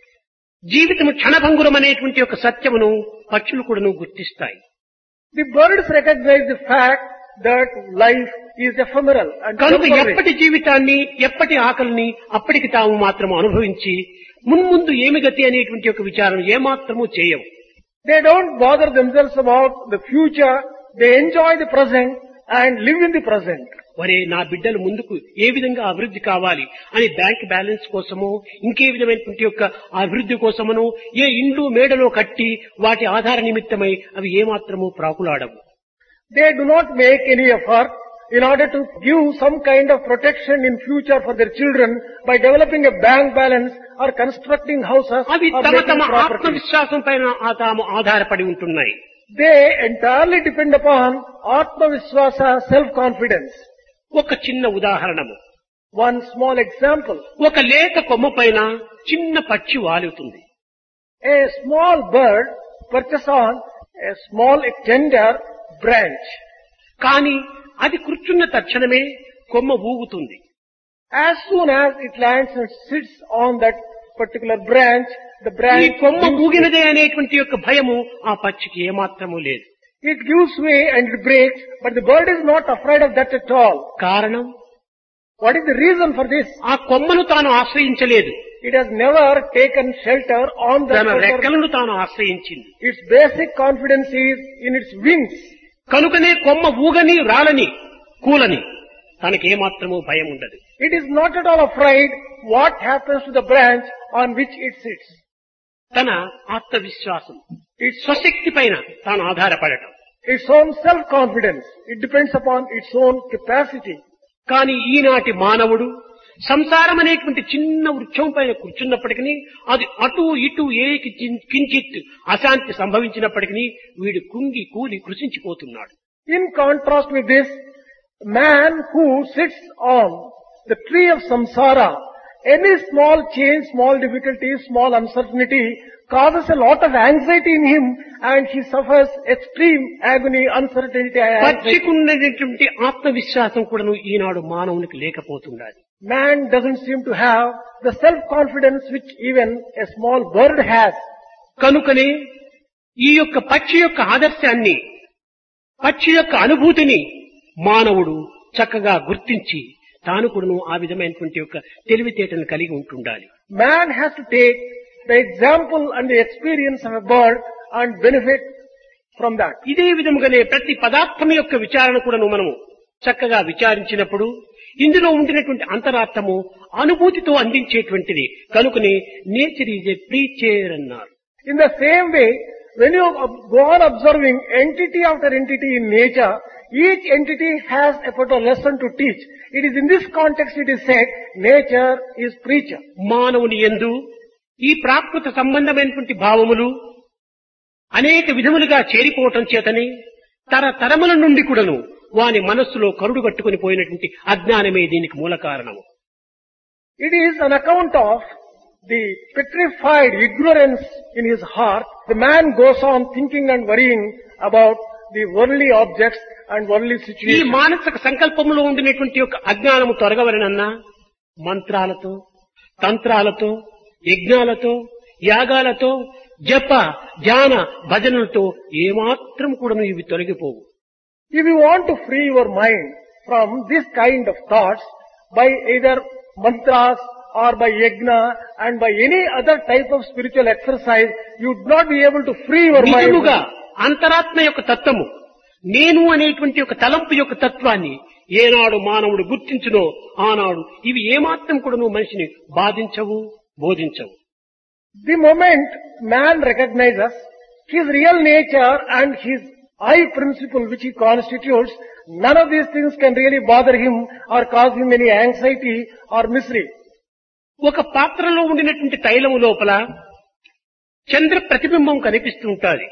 జీవితము క్షణభంగురం అనేటువంటి యొక్క సత్యమును పక్షులు కూడాను గుర్తిస్తాయి. The birds recognize the fact that life is ephemeral and కనుక temporary. ఎప్పటి జీవితాన్ని, ఎప్పటి ఆకలిని అప్పటికి తాము మాత్రము అనుభవించి మున్ముందు ఏమి గతి అనేటువంటి యొక్క విచారం ఏమాత్రము చేయవు. They don't bother themselves about the future they enjoy the present and live in the present. ఒరే నా బిడ్డలు ముందుకు ఏ విధంగా అభివృద్ధి కావాలి అని బ్యాంక్ బ్యాలెన్స్ కోసమో ఇంకే విధమైనటువంటి యొక్క అభివృద్ధి కోసమనో ఏ ఇండ్లు మేడలో కట్టి వాటి ఆధార నిమిత్తమై అవి ఏమాత్రము ప్రాకులాడవు. They do not make any effort in order to give some kind of protection in future for their children by developing a bank balance or constructing houses అవి or తమ making తమ property. ఆత్మవిశ్వాసం పైన తాము ఆధారపడి ఉంటున్నాయి. They entirely depend upon Atma Viswasa, self-confidence. ఒక చిన్న ఉదాహరణము, One small example. ఒక లేత కొమ్మ పైన చిన్న పక్షి వాలుతుంది. A small bird perches on a small tender branch. కానీ అది కూర్చున్న తక్షణమే కొమ్మ ఊగుతుంది. As soon as it lands and sits on that particular branch, the ఈ branch కొమ్మ ఊగినదే అనేటువంటి యొక్క భయము ఆ పక్షికి ఏమాత్రము లేదు. it gives way and it breaks, but the bird is not afraid of that at all. కారణం, What is the reason for this? ఆ కొమ్మను తాను ఆశ్రయించలేదు, It has never taken shelter on the తన రెక్కలను తాను ఆశ్రయించింది. Its basic confidence is in its wings. కనుకనే కొమ్మ ఊగని రాలని కూలని తనకేమాత్రము భయం ఉండదు. It is not at all afraid what happens to the branch on which it sits. తన ఆత్మవిశ్వాసం, Its, స్వశక్తి పైన తాను ఆధారపడటం. its own self-confidence. It depends upon its own capacity. కానీ ఈనాటి మానవుడు సంసారం అనేటువంటి చిన్న వృక్షం పైన కూర్చున్నప్పటికీ అది అటు ఇటు ఏకి కించిత్ అశాంతి సంభవించినప్పటికీ వీడు కుంగి కూలి కృషించిపోతున్నాడు. In contrast with this, man who sits on the tree of samsara, any small change, small difficulty, small uncertainty causes a lot of anxiety in him and he suffers extreme agony, uncertainty and anxiety. పచ్చికున్నటువంటి ఆత్మవిశ్వాసం కూడాను ఈనాడు మానవునికి లేకపోతున్నది. Man doesn't seem to have the self-confidence which even a small bird has. కనుకనే ఈ యొక్క పక్షి యొక్క ఆదర్శాన్ని, పక్షి యొక్క అనుభూతిని మానవుడు చక్కగా గుర్తించి తాను కూడాను ఆ విధమైనటువంటి యొక్క తెలివితేటను కలిగి ఉంటుండాలి. Man has to take the example and the experience of a bird and benefit from that. ఇదే విధముగానే ప్రతి పదార్థం యొక్క విచారణ కూడాను మనము చక్కగా విచారించినప్పుడు ఇందులో ఉండినటువంటి అంతరార్థము అనుభూతితో అందించేటువంటిది. కనుకనే నేచర్ ఈజ్ ఏ ప్రీచర్ అన్నారు. In the same way, when you go on observing entity after entity in nature, each entity has a particular lesson to teach. It is in this context it is said, nature is preacher. మానవుని యందు ఈ ప్రాకృత సంబంధమైనటువంటి భావములు అనేక విధములుగా చేరిపోవటం చేతనే తరతరముల నుండి కూడాను వాని మనస్సులో కరుడు కట్టుకుని పోయినటువంటి అజ్ఞానమే దీనికి మూల కారణము. It is an account of the petrified ignorance in his heart. The man goes on thinking and worrying about the worldly objects and worldly ఈ situations. మానసిక సంకల్పంలో ఉండినటువంటి యొక్క అజ్ఞానము తొలగవలనన్నా మంత్రాలతో, తంత్రాలతో, యజ్ఞాలతో, యాగాలతో, జప, ధ్యాన, భజనలతో ఏమాత్రం కూడాను ఇవి తొలగిపోవు. If you want to free your mind from this kind of thoughts by either mantras or by yajna and by any other type of spiritual exercise, you would not be able to free your mind. నిజముగా అంతరాత్మ యొక్క తత్వము, నేను అనేటువంటి ఒక తలంపు యొక్క తత్వాన్ని ఏనాడు మానవుడు గుర్తించునో ఆనాడు ఇవి ఏమాత్రం కూడాను మనిషిని బాధించవు, బోధించవు. The moment man recognizes his real nature and his I principle which he constitutes, none of these things can really bother him or cause him any anxiety or misery. ఒక పాత్రలో ఉండినటువంటి తైలము లోపల చంద్ర ప్రతిబింబం కనిపిస్తూ ఉంటుంది.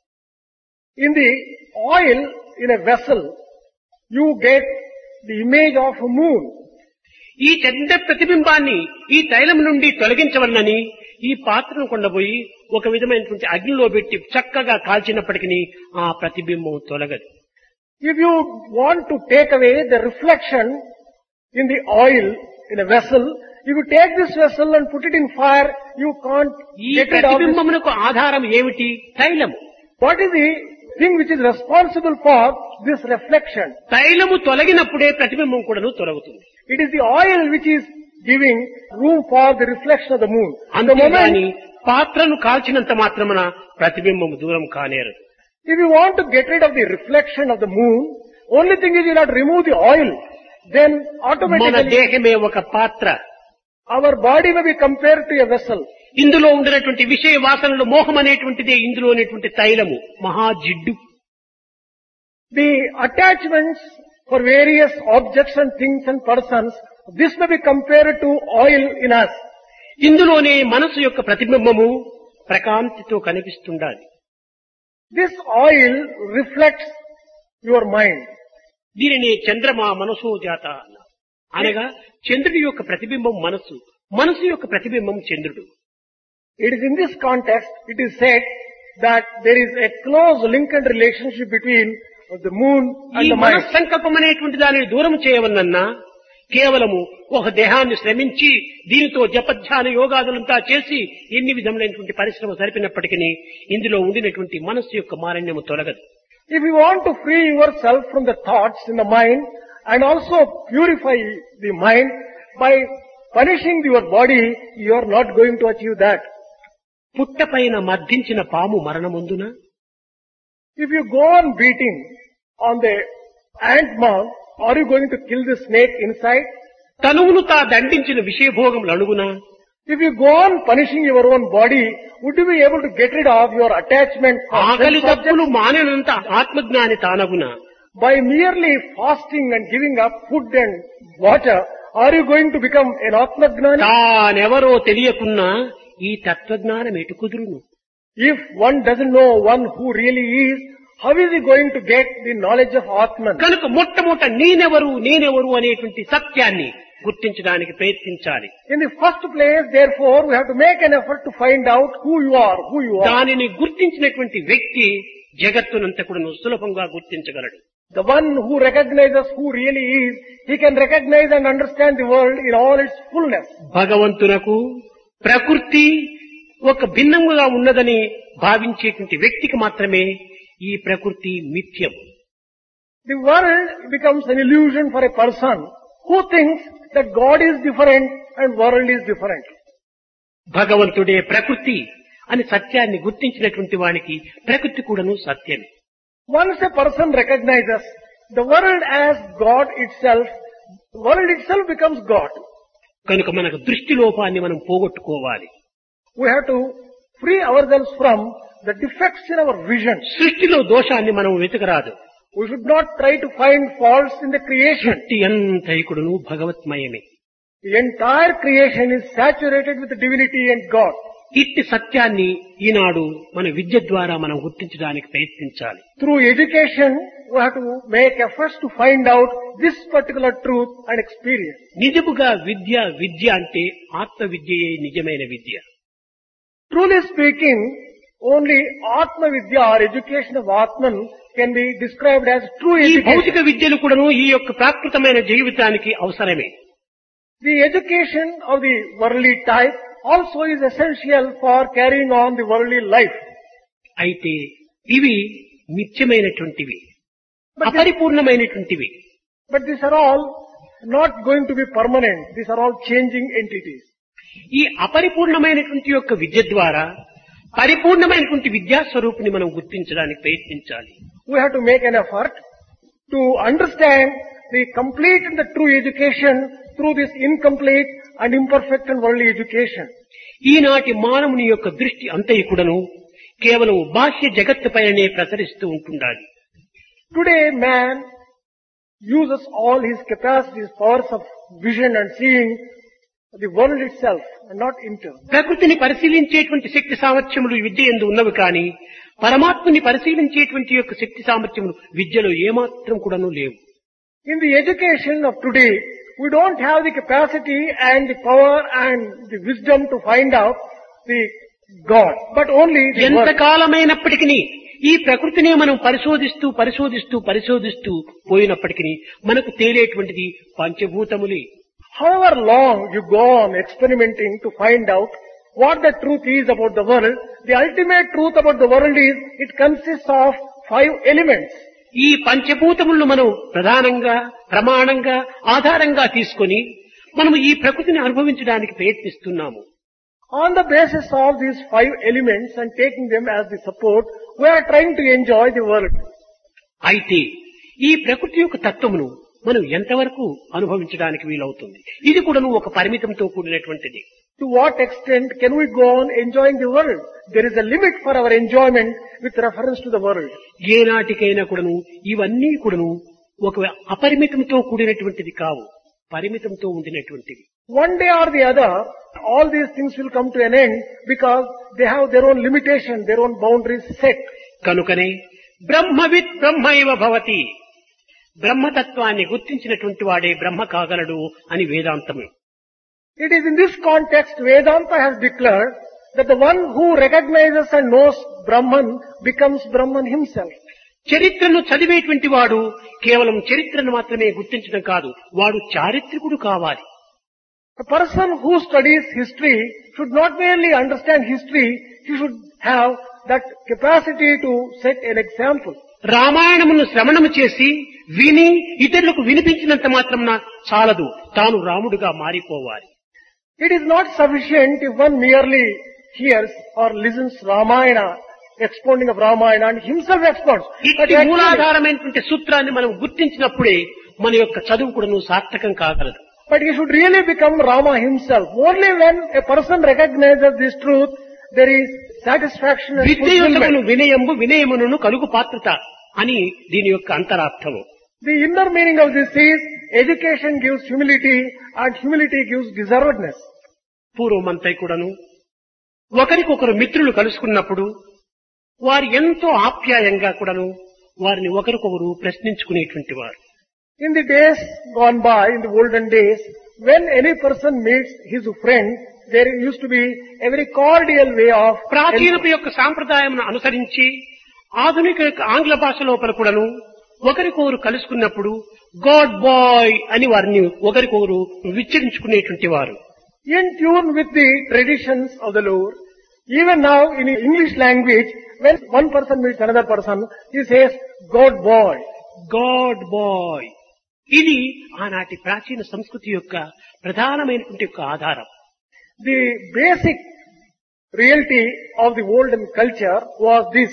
In the oil in a vessel, you get the image of a moon. ఈ చంద్ర ప్రతిబింబాన్ని ఈ తైలం నుండి తొలగించవలనని ఈ పాత్రను కొండపోయి ఒక విధమైనటువంటి అగ్నిలో పెట్టి చక్కగా కాల్చినప్పటికీ ఆ ప్రతిబింబం తొలగదు. If you want to take away the reflection in the oil in a vessel, if you take this vessel and put it in fire, you can't ఈ get rid of this. ప్రతిబింబమునకు ఆధారం ఏమిటి? తైలము. What is the thing which is responsible for this reflection? తైలము తొలగినప్పుడే ప్రతిబింబం కూడాను తొలగుతుంది. It is the oil which is giving room for the reflection of the moon. And the అంతేగాని moment పాత్రను కాల్చినంత మాత్రమున ప్రతిబింబం దూరం కానేరదు. If you want to get rid of the reflection of the moon, only thing is you'll have to remove the oil. Then మన automatically దేహమే ఒక పాత్ర. our body may be compared to a vessel. ఇందులో ఉండినటువంటి విషయ వాసనలు మోహం అనేటువంటిదే ఇందులో ఉన్నటువంటి తైలము మహాజిడ్డు. The attachments for various objects and things and persons, this may be compared to oil in us. ఇందులోనే మనసు యొక్క ప్రతిబింబము ప్రకాంతితో కనిపిస్తుండాలి. This oil reflects your mind. దీనిని చంద్రమా మనసో జాత అన్నారు. అనగా చంద్రుడి యొక్క ప్రతిబింబం మనసు, మనసు యొక్క ప్రతిబింబం చంద్రుడు. It is in this context, it is said that there is a close link and relationship between the moon ఈ and the mind. మనస్సంకల్పం అనేటువంటి దానిని దూరం చేయవలనన్నా కేవలము ఒక దేహాన్ని శ్రమించి దీనితో జపధ్యాన యోగాదులంతా చేసి ఎన్ని విధములైనటువంటి పరిశ్రమ జరిపినప్పటికీ ఇందులో ఉండినటువంటి మనస్సు యొక్క మాలిన్యము తొలగదు. If you want to free yourself from the thoughts in the mind and also purify the mind by punishing your body, you are not going to achieve that. పుట్టపైన మర్దించిన పాము మరణముందున If you go on beating on the ant mound, are you going to kill the snake inside? తనువును తా దండించిన విషయభోగములు అణుగున If you go on punishing your own body, would you be able to get rid of your attachment for ఆకలి sense దప్పులు objects? మానేనంత ఆత్మజ్ఞాని తానగున By merely fasting and giving up food and water, are you going to become an Atmagnani? తానెవరో తెలియకున్నా ఈ తత్వజ్ఞానం ఎటు కుదురును? If one doesn't know one who really is, how is he going to get the knowledge of Atman? కనుక మొట్టమొదట నేనెవరు అనేటువంటి సత్యాన్ని గుర్తించడానికి ప్రయత్నించాలి. In the first place, therefore, we have to make an effort to find out who you are. దానిని గుర్తించినటువంటి వ్యక్తి జగత్తునంతా కూడా సులభంగా గుర్తించగలడు. The one who recognizes who really is, he can recognize and understand the world in all its fullness. భగవంతునకు ప్రకృతి ఒక భిన్నంగా ఉన్నదని భావించేటువంటి వ్యక్తికి మాత్రమే ఈ ప్రకృతి మిథ్యం. The world becomes an illusion for a person who thinks that God is different and world is different. భగవంతుడే ప్రకృతి అని సత్యాన్ని గుర్తించినటువంటి వానికి ప్రకృతి కూడాను సత్యమే. Once a person recognizes the world as God itself, the world itself becomes God. కనుక మనకు దృష్టి లోపాన్ని మనం పోగొట్టుకోవాలి. We have to free ourselves from the defects in our vision. సృష్టిలో దోషాన్ని మనం వెతకరాదు. We should not try to find faults in the creation. సృష్టి అంతైకుడును భగవత్మయమే. The entire creation is saturated with divinity and God. ఇట్టి సత్యాన్ని ఈనాడు మన విద్య ద్వారా మనం గుర్తించడానికి ప్రయత్నించాలి. Through education, we have to make efforts to find out this particular truth and experience. నిజముగా విద్య అంటే ఆత్మ విద్యయే నిజమైన విద్య. Truly speaking, only Atma Vidya or education of Atman can be described as true ఈ education. భౌతిక విద్యలు కూడాను ఈ యొక్క ప్రాకృతమైన జీవితానికి అవసరమే. The education of the worldly type also is essential for carrying on the worldly life. అయితే ఇవి నిత్యమైనటువంటివి, అపరిపూర్ణమైనటువంటివి. But these are all not going to be permanent. These are all changing entities. ఈ అపరిపూర్ణమైనటువంటి యొక్క విద్య ద్వారా పరిపూర్ణమైనటువంటి విద్యాస్వరూపుని మనం గుర్తించడానికి ప్రయత్నించాలి. We have to make an effort to understand the complete and the true education through this incomplete and imperfect and worldly education. ఈనాటి మానవుని యొక్క దృష్టి అంతయుకుడను కేవలం బాహ్య జగత్తుపైనే ప్రసరిస్తూ ఉంటుండాలి. Today man uses all his capacities, powers of vision and seeing the world itself and not internal. ప్రకృతిని పరిశీలించేటువంటి శక్తి సామర్థ్యములు విద్య యందు ఉన్నవి కానీ పరమాత్మని పరిశీలించేటువంటి యొక్క శక్తి సామర్థ్యములు విద్యలో ఏమాత్రం కూడాను లేవు. In the education of today, we don't have the capacity and the power and the wisdom to find out the God, but only the ఎంత word. కాలమైనప్పటికీ ఈ ప్రకృతిని మనం పరిశోధిస్తూ పోయినప్పటికీ మనకు తేలేటువంటిది పంచభూతములే. However long you go on experimenting to find out what the truth is about the world, the ultimate truth about the world is it consists of 5 elements. ఈ పంచభూతములను మనం ప్రధానంగా ప్రమాణంగా ఆధారంగా తీసుకొని మనము ఈ ప్రకృతిని అనుభవించడానికి ప్రయత్నిస్తున్నాము. On the basis of these 5 elements and taking them as the support, we are trying to enjoy the world. అయితే ఈ ప్రకృతి యొక్క తత్వమును మనం ఎంతవరకు అనుభవించడానికి వీలవుతుంది? ఇది కూడా ఒక పరిమితంతో కూడినటువంటిది. To what extent can we go on enjoying the world? There is a limit for our enjoyment with reference to the world. ఏనాటికైనా కూడాను ఇవన్నీ కూడాను ఒక అపరిమితంతో కూడినటువంటిది కావు, పరిమితంతో ఉండినటువంటివి. One day or the other, all these things will come to an end because they have their own limitation, their own boundaries set. కనుకనే బ్రహ్మవిత్ బ్రహ్మైవ భవతి, బ్రహ్మతత్వాన్ని గుర్తించినటువంటి వాడే బ్రహ్మ కాగలడు అని వేదాంతము. It is in this context Vedanta has declared that the one who recognizes and knows Brahman becomes Brahman himself. చరిత్రను చదివేటువంటి వాడు కేవలం చరిత్రను మాత్రమే గుర్తించడం కాదు, వాడు చారిత్రకుడు కావాలి. A person who studies history should not merely understand history, he should have that capacity to set an example. రామాయణమును శ్రవణము చేసి విని ఇతరులకు వినిపించినంత మాత్రమున చాలదు, తాను రాముడుగా మారిపోవాలి. It is not sufficient if one merely hears or listens Ramayana, expounding of Ramayana and himself expounds. ఇట్టి మూలాధారమైనటువంటి సూత్రాన్ని మనం గుర్తించినప్పుడే మన యొక్క చదువు కూడా సార్థకం కాగలదు. But he should really become Rama himself. Only when a person recognizes this truth, there is satisfaction and విద్యయుతమును fulfillment. వినయంబు వినయమును కలుగు పాత్రత అని దీని యొక్క అంతరార్థము. The inner meaning of this is education gives humility and humility gives deservedness. పూర్వమంతా కూడాను ఒకరికొకరు మిత్రులు కలుసుకున్నప్పుడు వారు ఎంతో ఆప్యాయంగా కూడాను వారిని ఒకరికొకరు ప్రశ్నించుకునేటువంటి వారు. In the days gone by, in the olden days, when any person meets his friend, there used to be a very cordial way of ప్రాచీనపు యొక్క సాంప్రదాయమును అనుసరించి ఆధునిక యొక్క ఆంగ్ల భాష లోపల కూడాను ఒకరికొకరు కలుసుకున్నప్పుడు గాడ్ బాయ్ అని వారిని ఒకరికొకరు విచ్చరించుకునేటువంటి వారు. in tune with the traditions of the Lord. Even now in English language, when one person meets another person, he says, God boy. God boy. ఇది ఆనాటి ప్రాచీన సంస్కృతి యొక్క ప్రధానమైనటువంటి యొక్క ఆధారం. The basic reality of the olden culture was this.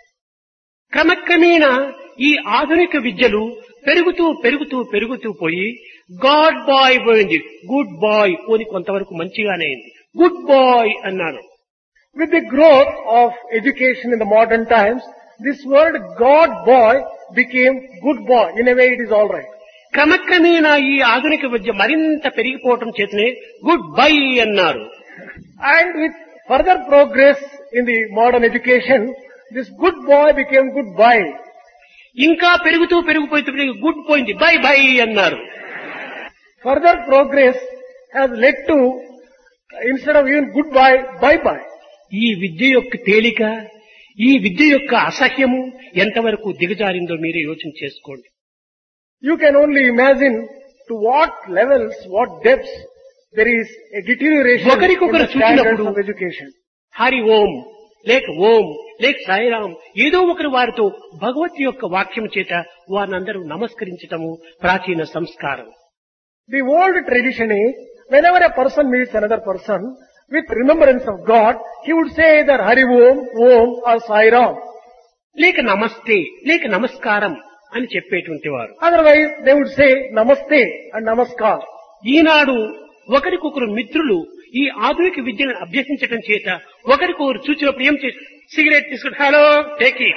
క్రమక్రమేణా ఈ ఆధునిక విద్యలు పెరుగుతూ పెరుగుతూ పెరుగుతూ పోయి గాడ్ బాయ్ పోయింది, గుడ్ బాయ్ పోని కొంతవరకు మంచిగానే అయింది, గుడ్ బాయ్ అన్నాను. With the growth of education in the modern times, this word God boy became good boy. In a way it is all right. క్రమక్రమేణా ఈ ఆధునిక విద్య మరింత పెరిగిపోవటం చేతనే గుడ్ బై అన్నారు. And with further progress in the modern education, this good boy became good bye. ఇంకా పెరుగుతూ పెరిగిపోతే గుడ్ పోయింది, బై బై అన్నారు. Further progress has led to, instead of even goodbye, bye bye. ఈ విద్య యొక్క తేలిక, ఈ విద్య యొక్క అసహ్యము ఎంతవరకు దిగజారిందో మీరే యోచన చేసుకోండి. You can only imagine to what levels, what depths there is a deterioration in ఒకరికొకరు the standards చూసినప్పుడు of education. హరి ఓం లేక ఓం లేక సాయిరాం ఏదో ఒకరు వారితో భగవత్ యొక్క వాక్యం చేత వారినందరూ నమస్కరించటము ప్రాచీన సంస్కారం. The old tradition is, whenever a person meets another person, with remembrance of God, he would say either Hari Om, Om or Sai Ram. లేక నమస్తే లేక నమస్కారం అని చెప్పేటువంటి వారు. Otherwise, they would say Namaste and Namaskar. ఈనాడు ఒకరికొకరు మిత్రులు ఈ ఆధునిక విద్యను అభ్యసించడం చేత ఒకరికొకరు చూసినప్పుడు ఏం చేసి సిగరెట్ తీసుకుని హలో టేక్ ఇట్,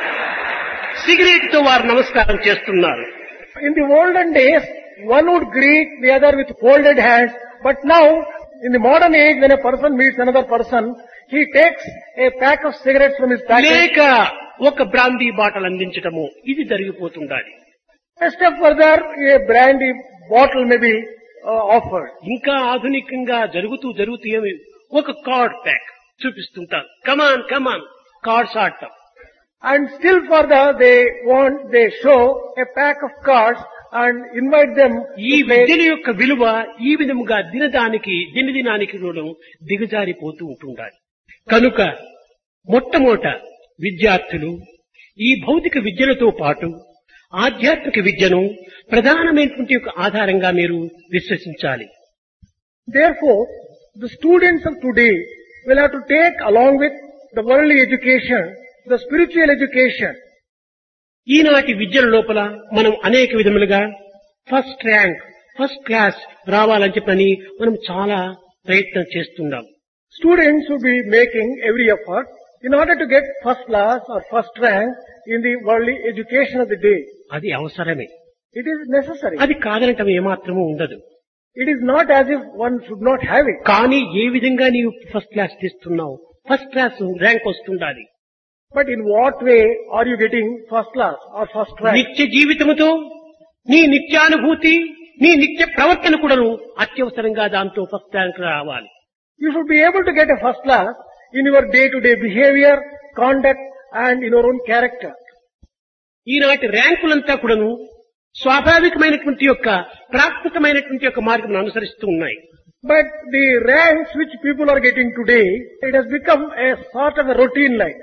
సిగరెట్ తో వారు నమస్కారం చేస్తున్నారు. In the olden days, one would greet the other with folded hands, but now, in the modern age, when a person meets another person, he takes a pack of cigarettes from his packet. లేక ఒక brandy bottle అందించటము ఇది జరిగిపోతుండాలి. A step further, a brandy bottle may be offered. ఇంకా ఆధునికంగా జరుగుతూ ఏమి ఒక card pack చూపిస్తుంటారు. Come on come on cards ఆడటం. And still further, they show a pack of cards and invite them. ఈ విద్యల యొక్క విలువ ఈ విధముగా దినదినానికి దిగజారిపోతూ ఉంటుండాలి. కనుక మొట్టమొదట విద్యార్థులు ఈ భౌతిక విద్యలతో పాటు ఆధ్యాత్మిక విద్యను ప్రధానమైనటువంటి ఒక ఆధారంగా మీరు విశ్వసించాలి. Therefore, The students of today will have to take along with the worldly education, the spiritual education. ఈనాటి విద్యల లోపల మనం అనేక విధములుగా ఫస్ట్ ర్యాంక్, ఫస్ట్ క్లాస్ రావాలని చెప్పని మనం చాలా ప్రయత్నం చేస్తున్నాం. Students will be making every effort in order to get first class or first rank in the worldly education of the day. అది అవసరమే. It is necessary. అది కాదనటం ఏమాత్రము ఉండదు. It is not as if one should not have it. కానీ ఏ విధంగా నీవు first class తీస్తున్నావు, ఫస్ట్ క్లాస్ ర్యాంక్ వస్తుండాలి. But in what way are you getting first class or first rank? నిత్య జీవితముతో నీ నిత్యానుభూతి, నీ నిత్య ప్రవర్తన కూడాను అత్యవసరంగా దాంతో ఫస్ట్ ర్యాంక్ రావాలి. You should be able to get a first class in your day-to-day behavior, conduct and in your own character. ఈనాటి ర్యాంకులంతా కూడాను స్వాభావికమైనటువంటి యొక్క ప్రాకృతమైనటువంటి యొక్క మార్గం అనుసరిస్తూ ఉన్నాయి. But the ranks which people are getting today, it has become a sort of a routine like.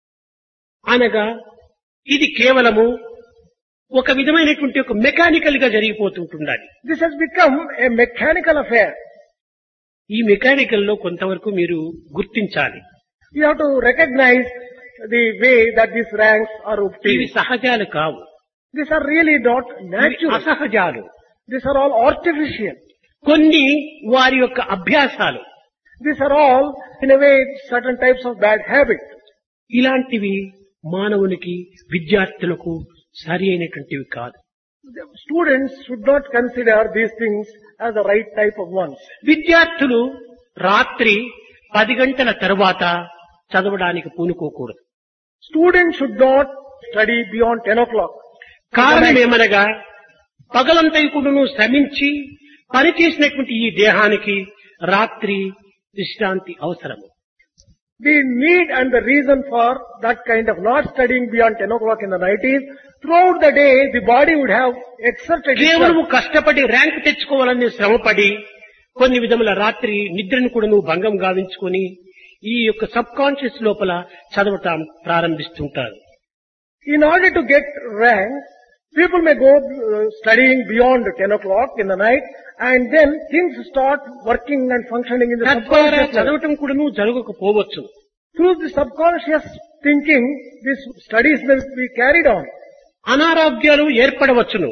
అనగా ఇది కేవలము ఒక విధమైనటువంటి ఒక మెకానికల్ గా జరిగిపోతుంటుండాలి. This has become a mechanical affair. ఈ మెకానికల్ లో కొంతవరకు మీరు గుర్తించాలి. You have to recognize the way that these ranks are ఇవి obtained. సహజాలు కావు, These are really not ఇవి natural. అసహజాలు. These are all artificial. కొన్ని వారి యొక్క అభ్యాసాలు. These are all, in a way, certain types of bad habits. ఇలాంటివి మానవునికి, విద్యార్థులకు సరి అయినటువంటివి కాదు. The students should not consider these things as the right type of ones. విద్యార్థులు రాత్రి 10 గంటల తర్వాత చదవడానికి పూనుకోకూడదు. Students should not study beyond 10 o'clock. కారణం ఏమనగా పగలంతా కూడాను శ్రమించి పనిచేసినటువంటి ఈ దేహానికి రాత్రి విశ్రాంతి అవసరము. The need and the reason for that kind of not studying beyond 10 o'clock in the night is throughout the day the body would have exerted కేవలము itself. కష్టపడి ర్యాంక్ తెచ్చుకోవాలని శ్రమపడి కొన్ని విధముల రాత్రి నిద్రను కూడా నువ్వు భంగం గావించుకొని ఈ యొక్క సబ్ కాన్షియస్ లోపల చదవటం ప్రారంభిస్తుంటారు. In order to get rank, people may go studying beyond 10 o'clock in the night and then things start working and functioning in the తద్వారా subconscious level. చదవటం కూడా నువ్వు జరగకపోవచ్చు. Through the subconscious thinking, these studies may be carried on. అనారోగ్యాలు ఏర్పడవచ్చును.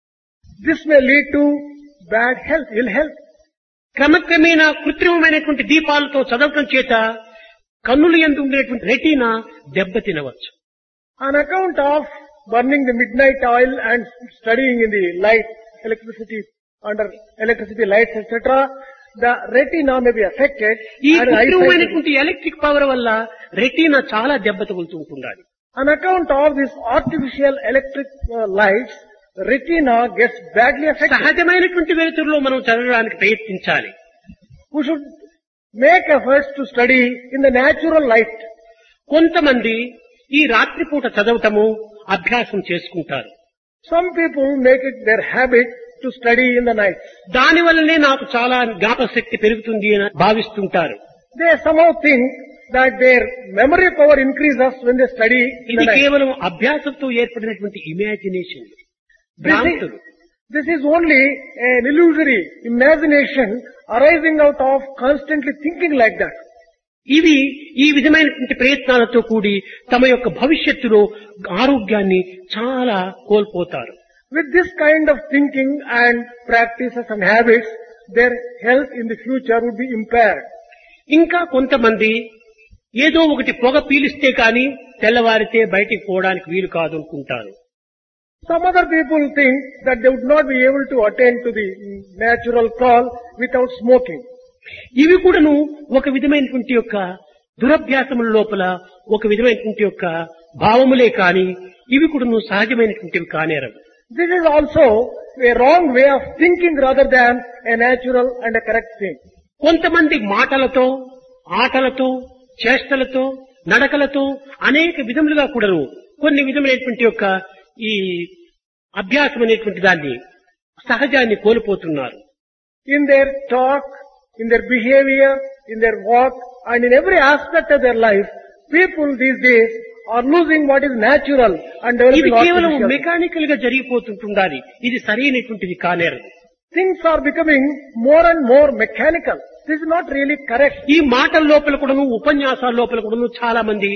This may lead to bad health, ill health. క్రమక్రమేణా కృత్రిమమైనటువంటి దీపాలతో చదవటం చేత కన్నుల యందు ఉండేటువంటి రెటీనా దెబ్బతినవచ్చు. On account of burning the midnight oil and studying in the light, electricity, under electricity lights, etc., the retina may be affected. ఈ and eyesight. కృత్రిమమైనటువంటి electric power వల్ల రెటీనా చాలా దెబ్బతగులుతూ ఉంటుండాలి. On account of this artificial electric lights, retina gets badly affected. సహజమైనటువంటి వెలుతురులో మనం చదవడానికి ప్రయత్నించాలి. We should make efforts to study in the natural light. కొంతమంది ఈ రాత్రిపూట చదవటము అభ్యాసం చేసుకుంటారు. Some people make it their habit to study in the night. దాని వల్లనే నాకు చాలా జ్ఞాపకశక్తి పెరుగుతుంది అని భావిస్తుంటారు. They somehow think that their memory power increases when they study in ఇది the night. కేవలం అభ్యాసంతో ఏర్పడినటువంటి ఇమాజినేషన్, భ్రాంతులు. This is only an illusory imagination arising out of constantly thinking like that. ఇవి ఈ విధమైనటువంటి ప్రయత్నాలతో కూడి తమ యొక్క భవిష్యత్తులో ఆరోగ్యాన్ని చాలా కోల్పోతారు. With this kind of thinking and practices and habits, their health in the future would be impaired. ఇంకా కొంతమంది ఏదో ఒకటి పొగ పీలిస్తే కాని తెల్లవారితే బయటికి పోవడానికి వీలు కాదు అనుకుంటారు. Some other people think that they would not be able to attain to the natural call without smoking. ఇవి కూడాను ఒక విధమైనటువంటి యొక్క దురభ్యాసముల లోపల ఒక విధమైనటువంటి యొక్క భావములే కాని ఇవి కూడాను సహజమైనటువంటివి కానేరవు. This is also a wrong way of thinking rather than a natural and a correct thing. కొంతమంది మాటలతో, ఆటలతో, చేష్టలతో, నడకలతో అనేక విధములుగా కూడాను కొన్ని విధమైనటువంటి యొక్క ఈ అభ్యాసం అనేటువంటి దాన్ని సహజాన్ని కోల్పోతున్నారు. In their talk, in their behavior, in their walk, and in every aspect of their life, people these days are losing what is natural and ఇది developing కేవలం artificial. మెకానికల్ గా జరిగిపోతుంటుండాలి. ఇది సరైనటువంటిది కానేరదు. Things are becoming more and more mechanical. This is not really correct. ఈ మాటల లోపల కూడాను, ఉపన్యాసాల లోపల కూడాను చాలా మంది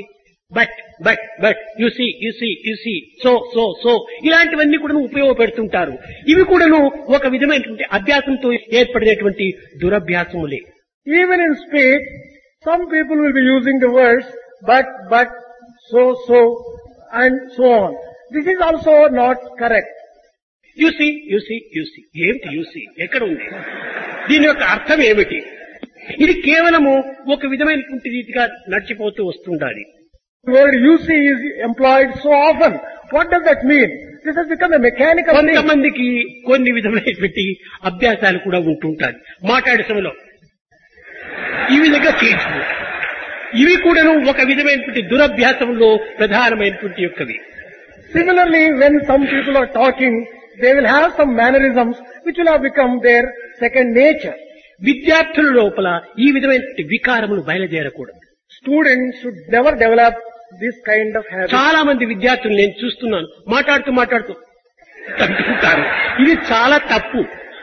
బట్ యు సీ సో ఇలాంటివన్నీ కూడా ఉపయోగపెడుతుంటారు. ఇవి కూడాను ఒక విధమైనటువంటి అభ్యాసంతో ఏర్పడినటువంటి దురభ్యాసములే. Even in speech, some people will be using the words but, so, and so on. This is also not correct. You see ఏమిటి యు సీ? ఎక్కడ ఉంది? దీని యొక్క అర్థం ఏమిటి? ఇది కేవలము ఒక విధమైనటువంటి రీతిగా నడిచిపోతూ వస్తుండాలి. The word you see is employed so often. What does that mean? This has become a mechanical thing. కొంతమందికి కొన్ని విధమైనటువంటి అభ్యాసాలు కూడా ఉంటుంటాయి. మాట్లాడే సమయంలో ఈ విధంగా చేయొచ్చు. ఇవి కూడాను ఒక విధమైనటువంటి దురభ్యాసంలో ప్రధానమైనటువంటి యొక్కవి. Similarly, when some people are talking, they will have some mannerisms which will have become their second nature. విద్యార్థుల లోపల ఈ విధమైనటువంటి వికారములు బయలుదేరకూడదు. Students should never develop this kind of habit. చాలా మంది విద్యార్థులు నేను చూస్తున్నాను, మాట్లాడుతూ తగ్గుతుంటారు. ఇది చాలా తప్పు.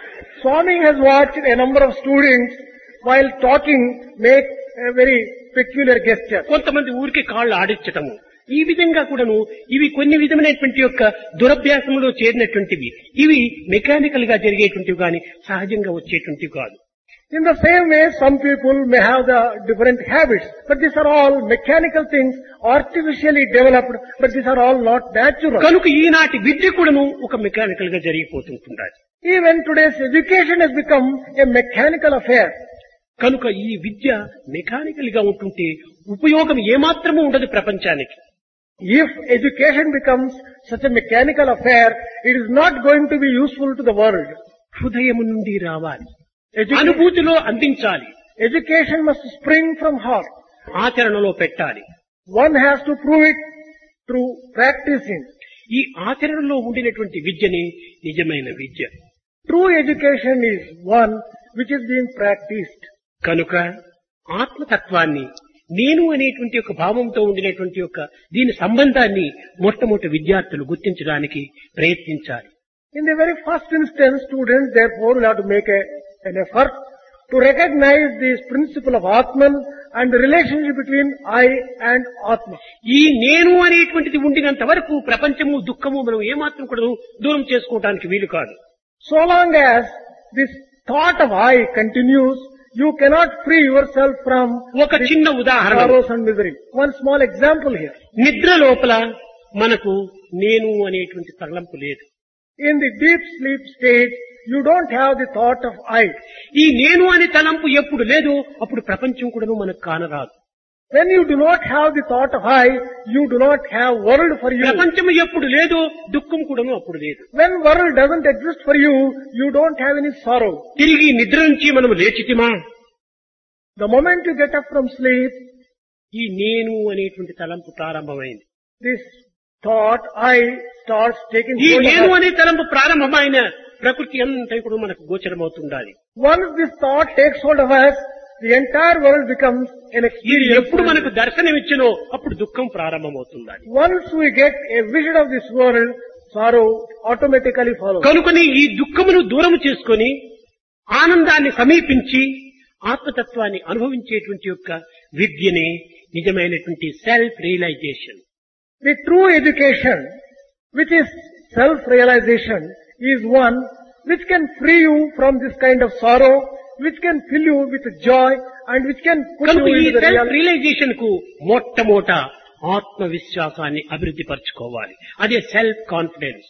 Swami has watched a number of students while talking make a very peculiar gesture. కొంతమంది ఊరికి కాళ్ళు ఆడించటము, ఈ విధంగా కూడాను ఇవి కొన్ని విధమైనటువంటి యొక్క దురభ్యాసంలో చేరినటువంటివి. ఇవి మెకానికల్ గా జరిగేటువంటివి కానీ సహజంగా వచ్చేటువంటివి కాదు. In the same way, some people may have the different habits, but these are all mechanical things, artificially developed, but these are all not natural. కనుక ఈనాటి విద్య కూడాను ఒక మెకానికల్ గా జరిగిపోతుంటున్నది. Even today's education has become a mechanical affair. కనుక ఈ విద్య mechanical గా ఉంటుంటే ఉపయోగం ఏమాత్రమూ ఉండదు ప్రపంచానికి. If education becomes such a mechanical affair, it is not going to be useful to the world. హృదయము నుండి రావాలి, అనుభూతిలో అందించాలి. Education must spring from heart. ఆచరణలో పెట్టాలి. One has to prove it through practicing. ఈ ఆచరణలో ఉండినటువంటి విద్యని నిజమైన విద్య. True education is one which is being practiced. కనుక ఆత్మతత్వాన్ని, నేను అనేటువంటి ఒక భావంతో ఉండినటువంటి యొక్క దీని సంబంధాన్ని మొట్టమొదటి విద్యార్థులు గుర్తించడానికి ప్రయత్నించాలి. In the very first instance, students therefore will have to make an effort to recognize this principle of Atman and the relationship between I and Atma. ఈ నేను అనేటువంటిది ఉండినంత వరకు ప్రపంచము, దుఃఖము మనం ఏమాత్రం కూడా దూరం చేసుకోవడానికి వీలు కాదు. So long as this thought of I continues, you cannot free yourself from ఒక చిన్న ఉదాహరణ, sorrows and misery. One small example here. నిద్ర లోపల మనకు నేను అనేటువంటి తలంపు లేదు. In the deep sleep state, you don't have the thought of I. ఈ నేను అనే తలంపు ఎప్పుడు లేదు అప్పుడు ప్రపంచం కూడా మనకు కానరాదు. When you do not have the thought of I, you do not have world for you. ప్రపంచం ఎప్పుడు లేదు దుఃఖం కూడాను అప్పుడు లేదు. When world doesn't exist for you, you don't have any sorrow. తిరిగి నిద్ర నుంచి మనం లేచితిమా, The moment you get up from sleep, ఈ నేను అనేటువంటి తలంపు ప్రారంభమైంది. this thought I starts taking ఈ hold నేను of us. అనే తలంపు ప్రారంభమైన ప్రకృతి అంతా కూడా మనకు గోచరమవుతుండాలి. Once this thought takes hold of us, the entire world becomes an ఇది experience. ఎప్పుడు మనకు దర్శనమిచ్చినో అప్పుడు దుఃఖం ప్రారంభమవుతుండాలి. Once we get a vision of this world, sorrow automatically follows. కనుకని ఈ దుఃఖమును దూరం చేసుకొని ఆనందాన్ని సమీపించి ఆత్మతత్వాన్ని అనుభవించేటువంటి యొక్క విద్యనే నిజమైనటువంటి self realization. The true education, which is self-realization, is one which can free you from this kind of sorrow, which can fill you with joy, and which can put కనుక you ఈ into the self reality. Realization కు మొట్టమొదట ఆత్మవిశ్వాసాన్ని అభివృద్ధి పరచుకోవాలి. అదే self confidence.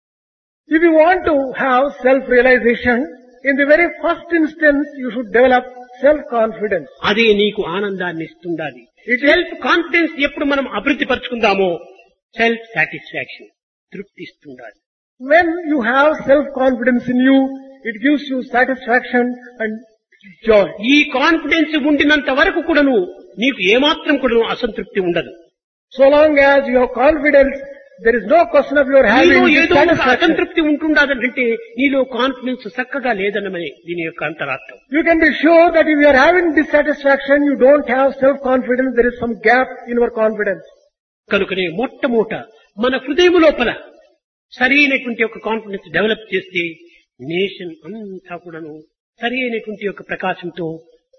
If you want to have self-realization, in the very first instance, you should develop self-confidence. అదే నీకు ఆనందాన్ని ఇస్తుండాలి. It is సెల్ఫ్ కాన్ఫిడెన్స్ ఎప్పుడు మనం అభివృద్ధి పరచుకుందామో సెల్ఫ్ సాటిస్ఫాక్షన్, తృప్తి ఇస్తుండాలి. when you have self-confidence in you, it gives you satisfaction and joy. ఈ కాన్ఫిడెన్స్ ఉండినంత వరకు కూడాను నీకు ఏమాత్రం కూడాను అసంతృప్తి ఉండదు. So long as you have confidence, there is no question of your having నీలో ఏదో ఒక dissatisfaction. అసంతృప్తి ఉంటుండదంటే నీలో కాన్ఫిడెన్స్ చక్కగా లేదన్నమని దీని యొక్క అంతరార్థం. You can be sure that if you are having dissatisfaction, you don't have self-confidence, there is some gap in your confidence. కనుకనే మొట్టమొదట మన హృదయం లోపల సరైనటువంటి యొక్క కాన్ఫిడెన్స్ డెవలప్ చేస్తే నేషన్ అంతా కూడాను సరైనటువంటి యొక్క ప్రకాశంతో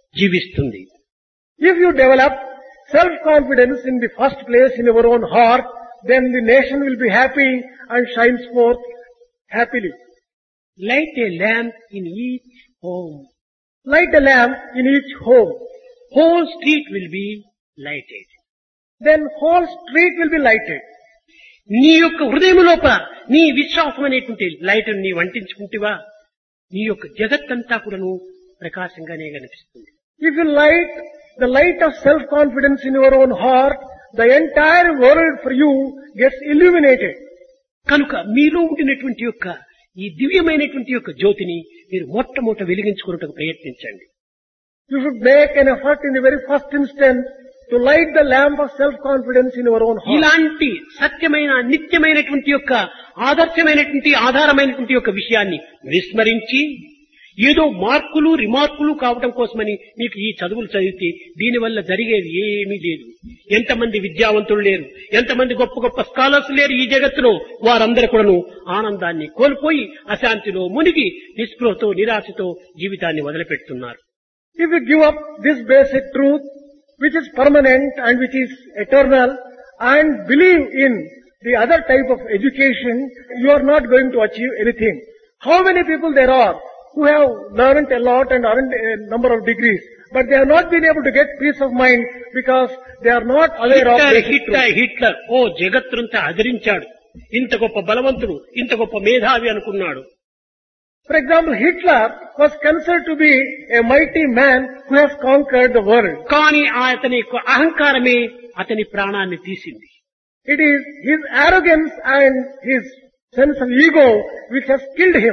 జీవిస్తుంది. If you develop self-confidence in the first place in your own heart, then the nation will be happy and shines forth happily. Light a lamp in each home. Light a lamp in each home. Whole street will be lighted. Then whole street will be lighted. నీ యొక్క హృదయం లోపల నీ విశ్వాసం అనేటువంటి light నీ వంటించుకుంటేవా నీ యొక్క జగత్తంతా కూడాను ప్రకాశంగానే కనిపిస్తుంది. If you light the light of self-confidence in your own heart, the entire world for you gets illuminated. కనుక మీలో ఉండినటువంటి యొక్క ఈ దివ్యమైనటువంటి యొక్క జ్యోతిని మీరు మొట్టమొదట వెలిగించుకున్నట్టుకు ప్రయత్నించండి. You should make an effort in the very first instance to light the lamp of self-confidence in your own heart. ఇలాంటి సత్యమైన నిత్యమైనటువంటి యొక్క ఆదర్శమైనటువంటి ఆధారమైనటువంటి యొక్క విషయాన్ని విస్మరించి ఏదో మార్కులు రిమార్కులు కావడం కోసమని మీకు ఈ చదువులు చదివితే దీనివల్ల జరిగేది ఏమీ లేదు. ఎంతమంది విద్యావంతులు లేరు, ఎంతమంది గొప్ప గొప్ప స్కాలర్స్ లేరు ఈ జగత్తులో, వారందరూ కూడాను ఆనందాన్ని కోల్పోయి అశాంతిలో మునిగి నిస్పృహతో నిరాశతో జీవితాన్ని వదిలిపెడుతున్నారు. If you give up this basic truth, which is permanent and which is eternal, and believe in the other type of education, you are not going to achieve anything. How many people there are who have learned a lot and earned a number of degrees, but they have not been able to get peace of mind because they are not aware of basic truth. Hitler ఓ జగత్తునంతా అదిరించాడు, ఇంత గొప్ప బలవంతుడు, ఇంత గొప్ప మేధావి అనుకున్నాడు. For example, Hitler was considered to be a mighty man who has conquered the world. కానీ అతని యొక్క అహంకారమే అతని ప్రాణాన్ని తీసింది. It is his arrogance and his sense of ego which has killed him.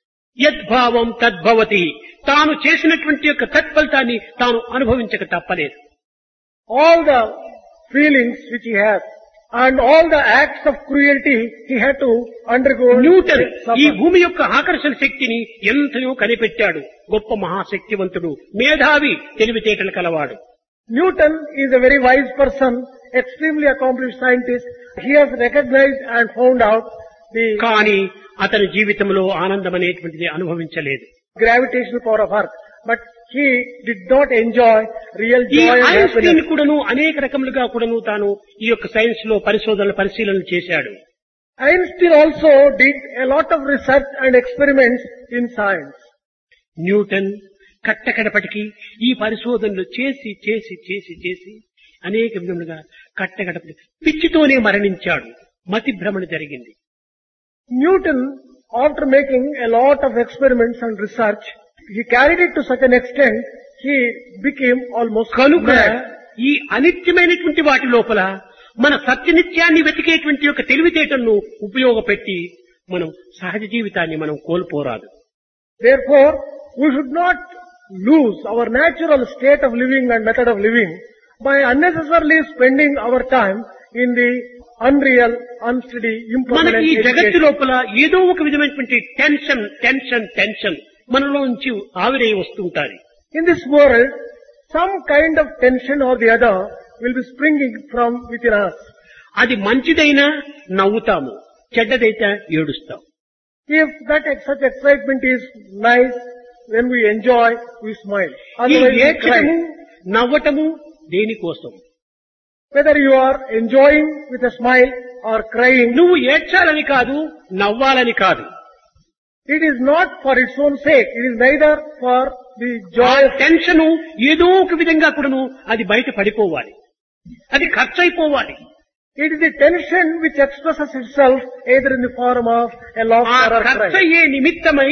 యద్భావం తద్భవతి, తాను చేసినటువంటి యొక్క తత్ఫలితాన్ని తాను అనుభవించక తప్పలేదు. All the feelings which he has and all the acts of cruelty he had to undergo. Newton suffer. ఈ భూమి యొక్క ఆకర్షణ శక్తిని ఎంతనో కనిపెట్టాడు. గొప్ప మహాశక్తివంతుడు, మేధావి, తెలివితేటలు కలవాడు. Newton is a very wise person, extremely accomplished scientist. He has recognized and found out the కానీ అతని జీవితంలో ఆనందం అనేటువంటిది అనుభవించలేదు. gravitational power of earth. But he did not enjoy real ఈ joy and ఐన్స్టీన్ happiness. కూడాను అనేక రకములుగా కూడాను తాను ఈ యొక్క సైన్స్ లో పరిశీలనలు చేశాడు. Einstein also did a lot of research and experiments in science. Newton కట్టకడపటికి ఈ పరిశోధనలు చేసి చేసి చేసి చేసి అనేక విధములుగా కట్టకడపటి పిచ్చితోనే మరణించాడు. మతి భ్రమణ జరిగింది. Newton, after making a lot of experiments and research, he carried it to such an extent, he became almost కనుక mad. ఈ అనిత్యమైనటువంటి వాటి లోపల మన సత్యనిత్యాన్ని వెతికేటువంటి యొక్క తెలివితేటలను ఉపయోగపెట్టి మనం సహజ జీవితాన్ని మనం కోల్పోరాదు. Therefore, we should not lose our natural state of living and method of living by unnecessarily spending our time in the unreal, unsteady, impermanent మనకి ఈ జగత్తు education. లోపల ఏదో ఒక విధమైనటువంటి టెన్షన్ టెన్షన్ టెన్షన్ మనలో నుంచి ఆవిరై వస్తుంటారు. In this world, some kind of tension or the other will be springing from within us. అది మంచిదైనా నవ్వుతాము, చెడ్డదైతే ఏడుస్తాం. If such excitement is nice, when we enjoy, we smile. ఈ Otherwise we ఏడ్చటము cry. నవ్వటము దేనికోసం? Whether you are enjoying with a smile or crying, నువ్వు ఏడ్చాలని కాదు, నవ్వాలని కాదు. it is not for its own sake. It is neither for the joy of tension ఏదో ఒక విధంగా కూడాను అది బయట పడిపోవాలి, అది ఖర్చు అయిపోవాలి. it is the tension which expresses itself either in the form of a ఆ laughter or ఖర్చు cry. అయ్యే నిమిత్తమై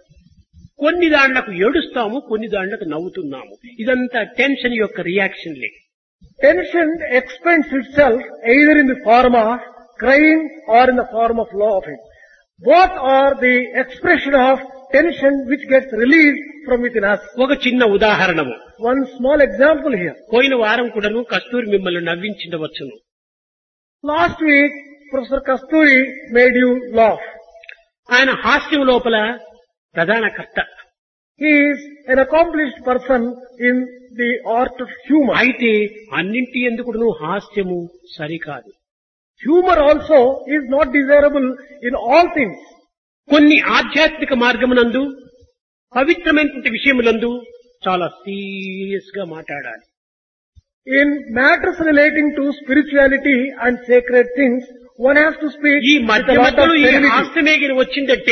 కొన్ని దాండ్లకు ఏడుస్తాము, కొన్ని దాండ్లకు నవ్వుతున్నాము. ఇదంతా టెన్షన్ యొక్క రియాక్షన్లే. Tension expends itself either in the form of crying or in the form of laughing. Both are the expression of tension which gets released from within us. ఒక చిన్న ఉదాహరణము. One small example here. పోయిన వారం కూడాను కస్తూరి మిమ్మల్ని నవ్వించవచ్చును. Last week, Professor Kasturi made you laugh. ఆయన హాస్యం లోపల ప్రధాన కర్త. He is an accomplished person in the art of humor. అయితే అన్నింటి ఎందుకు హాస్యము సరికాదు. Humor also is not desirable in all things. కొన్ని ఆధ్యాత్మిక మార్గమునందు, పవిత్రమైనటువంటి విషయములందు చాలా సీరియస్ గా మాట్లాడాలి. In matters relating to spirituality and sacred things, one has to speak ఈ with a lot of మధ్యమధ్యలో ఈ serenity. హాస్యమేగిని వచ్చిందంటే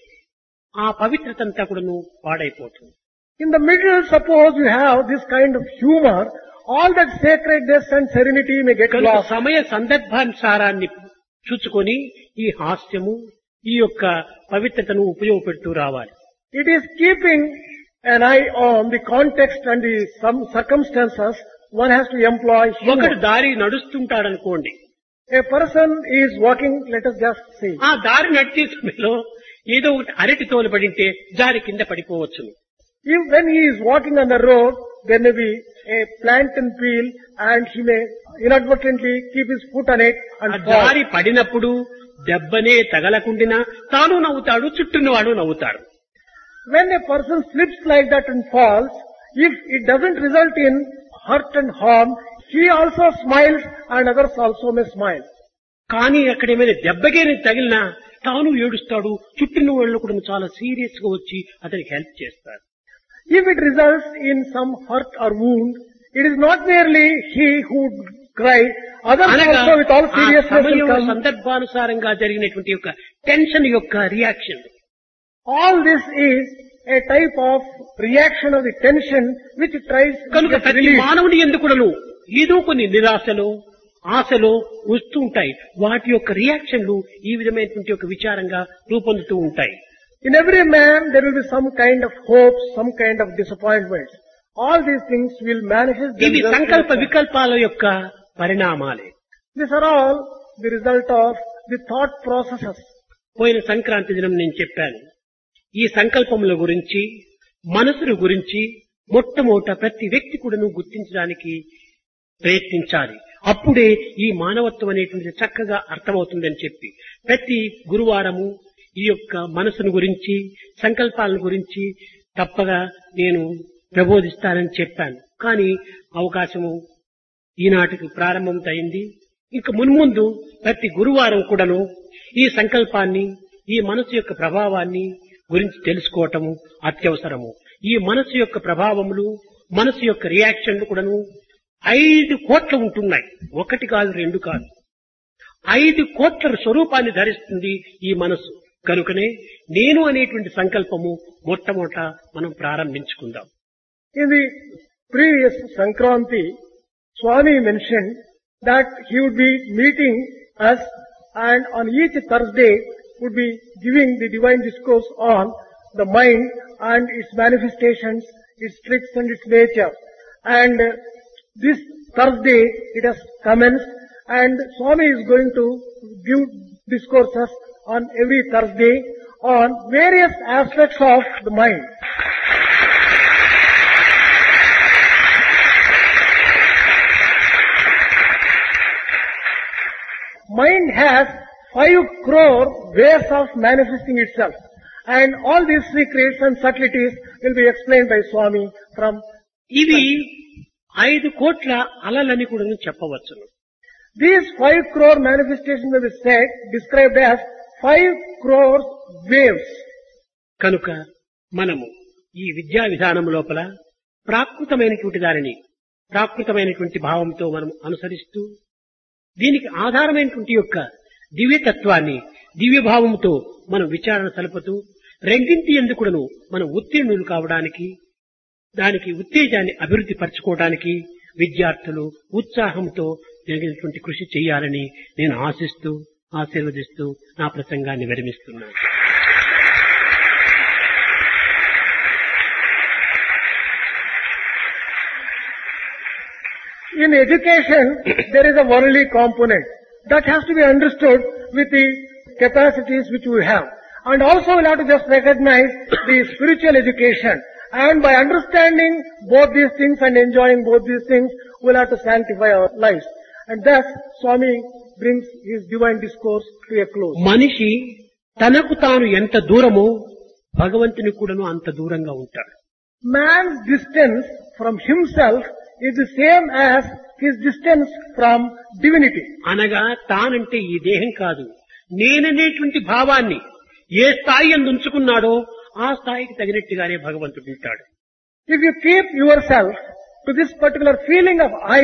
ఆ పవిత్రత అంతా కూడాను పాడైపోతుంది. In the middle, suppose you have this kind of humor, all that sacredness and serenity may get కనుక lost. సమయ సందర్భానుసారాన్ని చూసుకొని ఈ హాస్యము ఈ యొక్క పవిత్రతను ఉపయోగపెడుతూ రావాలి. It is keeping an eye on the context and the some circumstances. One has to employ ఒకడు humor. దారి నడుస్తుంటాడనుకోండి, A person is walking, let us just say. ఆ దారి నడిచే సమయంలో ఏదో ఒకటి అరటి తోలు పడింటే జారి కింద పడిపోవచ్చును. If when he is walking on the road, there may be a plantain peel and he may inadvertently keep his foot on it ఆ and fall. జారి పడినప్పుడు దెబ్బనే తగలకుండినా తాను నవ్వుతాడు, చుట్టూన్నవాడు నవ్వుతాడు. When a person slips like that and falls, if it doesn't result in hurt and harm, he also smiles and others also may smile. కానీ అక్కడ ఏమైనా దెబ్బకేని తగిలినా తాను ఏడుస్తాడు, చుట్టూన్న వాళ్ళు కూడా చాలా సీరియస్ గా వచ్చి అతనికి హెల్ప్ చేస్తారు. If it results in some hurt or wound, it is not merely he who cries, others అనగా also with all ఆ seriousness will సమయం come. సందర్భానుసారంగా జరిగినటువంటి యొక్క టెన్షన్ యొక్క reaction. All this is a type of reaction of the tension which tries to కనుక get ప్రతి released. మానవుని ఎందుకుడను ఏదో కొన్ని నిరాశలు ఆశలు వస్తూ ఉంటాయి. వాటి యొక్క రియాక్షన్లు ఈ విధమైనటువంటి ఒక విచారంగా రూపొందుతూ ఉంటాయి. In every man there will be some kind of hope, some kind of disappointments. All these things will manifest ఇవి themselves. సంకల్ప వికల్పాల యొక్క పరిణామాలే. These are all the result of the thought processes. పోయిన సంక్రాంతి దినం నేను చెప్పాను. ఈ సంకల్పముల గురించి, మనసుల గురించి మొట్టమొదట ప్రతి వ్యక్తి కూడాను గుర్తించడానికి ప్రయత్నించాలి. అప్పుడే ఈ మానవత్వం అనేటువంటిది చక్కగా అర్థమవుతుందని చెప్పి ప్రతి గురువారము ఈ యొక్క మనసును గురించి, సంకల్పాలను గురించి తప్పగా నేను ప్రబోధిస్తానని చెప్పాను. కానీ అవకాశము ఈనాటికి ప్రారంభమైంది. ఇంక మున్ముందు ప్రతి గురువారం కూడాను ఈ సంకల్పాన్ని, ఈ మనసు యొక్క ప్రభావాన్ని గురించి తెలుసుకోవటము అత్యవసరము. ఈ మనసు యొక్క ప్రభావములు, మనసు యొక్క రియాక్షన్లు కూడాను 5 కోట్ల ఉంటున్నాయి. 1 కాదు, 2 కాదు, 5 కోట్ల స్వరూపాన్ని ధరిస్తుంది ఈ మనసు. కనుకనే నేను అనేటువంటి సంకల్పము మొట్టమొదట మనం ప్రారంభించుకుందాం. In the previous Sankranti, Swami mentioned that he would be meeting us and on each Thursday would be giving the divine discourse on the mind and its manifestations, its tricks and its nature. And this Thursday it has commenced and Swami is going to give discourses on every Thursday on various aspects of the mind. Mind has 5 crore ways of manifesting itself. And all these secrets and subtleties will be explained by Swami from ఇవి 5 కోట్ల అలలని కూడా చెప్పవచ్చును. these 5 crore manifestations will be said, described as 5 crore waves. కనుక మనము ఈ విద్యా విధానం లోపల ప్రాకృతమైనటువంటి దానిని ప్రాకృతమైనటువంటి భావంతో మనం అనుసరిస్తూ దీనికి ఆధారమైనటువంటి యొక్క దివ్యతత్వాన్ని దివ్య భావంతో మనం విచారణ సలుపుతూ రెండింటి ఎందుకును మనం ఉత్తీర్ణులు కావడానికి, దానికి ఉత్తేజాన్ని అభివృద్ధి పరచుకోవడానికి విద్యార్థులు ఉత్సాహంతో జరిగినటువంటి కృషి చేయాలని నేను ఆశిస్తూ ఆశీర్వదిస్తూ నా ప్రసంగాన్ని విరమిస్తున్నాను. In education, there is a worldly component that has to be understood with the capacities which we have. And also we'll have to just recognize the spiritual education. And by understanding both these things and enjoying both these things, we'll have to sanctify our lives. And thus, Swami brings his divine discourse to a close. మనిషి తనకు తాను ఎంత దూరమో భగవంతుని కూడాను అంత దూరంగా ఉంటాడు. Man's distance from himself is the same as his distance from divinity. అనగా తానంటే ఈ దేహం కాదు, నేననేటువంటి భావాన్ని ఏ స్థాయి యందు ఉంచుకున్నాడో ఆ స్థాయికి తగినట్టుగానే భగవంతుడు ఉంటాడు. If you keep yourself to this particular feeling of I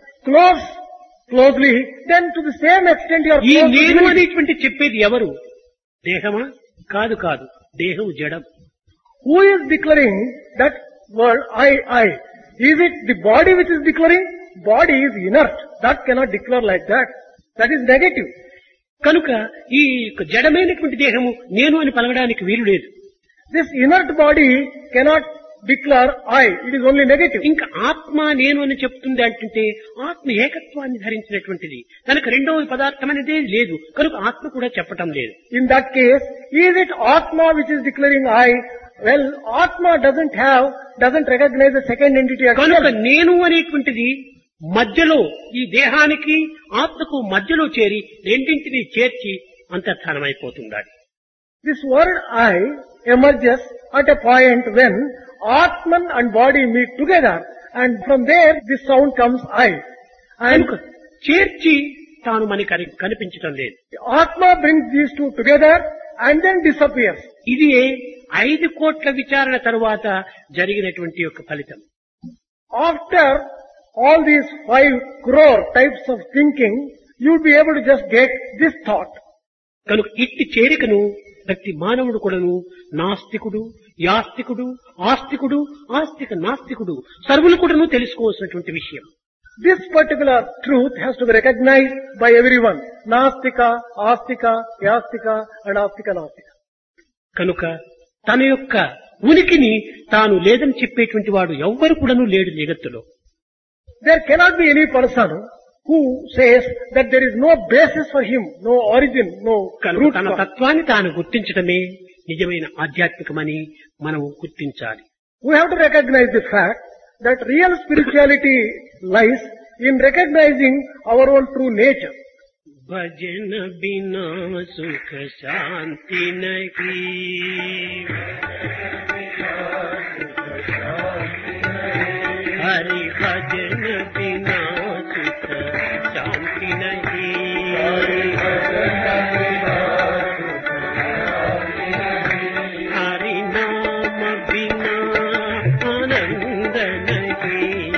closely, then to the same extent you are ఈ close to నేను divinity. అనేటువంటి చెప్పేది ఎవరు? దేహమా? కాదు కాదు, దేహం జడం. Who is declaring that word I? Is it the body which is declaring? Body is inert. That cannot declare like that. That is negative. కనుక ఈ యొక్క జడమైనటువంటి దేహము నేను అని పలకడానికి వీలు లేదు. This inert body cannot declare I. It is only negative. ఇంకా ఆత్మ నేను అని చెప్తుంది అంటుంటే ఆత్మ ఏకత్వాన్ని ధరించినటువంటిది. కనుక రెండవ పదార్థం అనేదే లేదు. కనుక ఆత్మ కూడా చెప్పటం లేదు. In that case, is it Atma which is declaring I? Well, Atma doesn't recognize the second entity as కనుక self. నేను అనేటువంటిది మధ్యలో ఈ దేహానికి ఆత్మకు మధ్యలో చేరి రెండింటిని చేర్చి అంతర్ధానమైపోతుంది. This word I emerges at a point when Atman and body meet together, and from there this sound comes I. And కనుక చేర్చి తాను మనకి కనిపించటం లేదు. Atma brings these two together and then disappears. ఇది 5 కోట్ల విచారణ తరువాత జరిగినటువంటి యొక్క ఫలితం. After all these 5 crore types of thinking, you'll be able to just get this thought. కనుక ఇట్టి చేరికను ప్రతి మానవుడు కూడాను నాస్తికుడు, యాస్తికుడు, ఆస్తికుడు, ఆస్తిక నాస్తికుడు సర్వులు కూడాను తెలుసుకోవాల్సినటువంటి విషయం. This particular truth has to be recognized by everyone. Nastika, Astika, Yastika and Astika Nastika. కనుక తన యొక్క ఉనికిని తాను లేదని చెప్పేటువంటి వాడు ఎవ్వరు కూడాను లేడు జగత్తులో. There cannot be any person who says that there is no basis for him, no origin, no కనుక root. తన తత్వాన్ని తాను గుర్తించడమే నిజమైన ఆధ్యాత్మికమని మనం గుర్తించాలి. We have to recognize the fact that real spirituality lies in recognizing our own true nature. భజన బినా సుఖ శాంతి నహీ, హరి భజన బినా సుఖ శాంతి నహీ, హరి నామ బినా ఆనంద నహీ,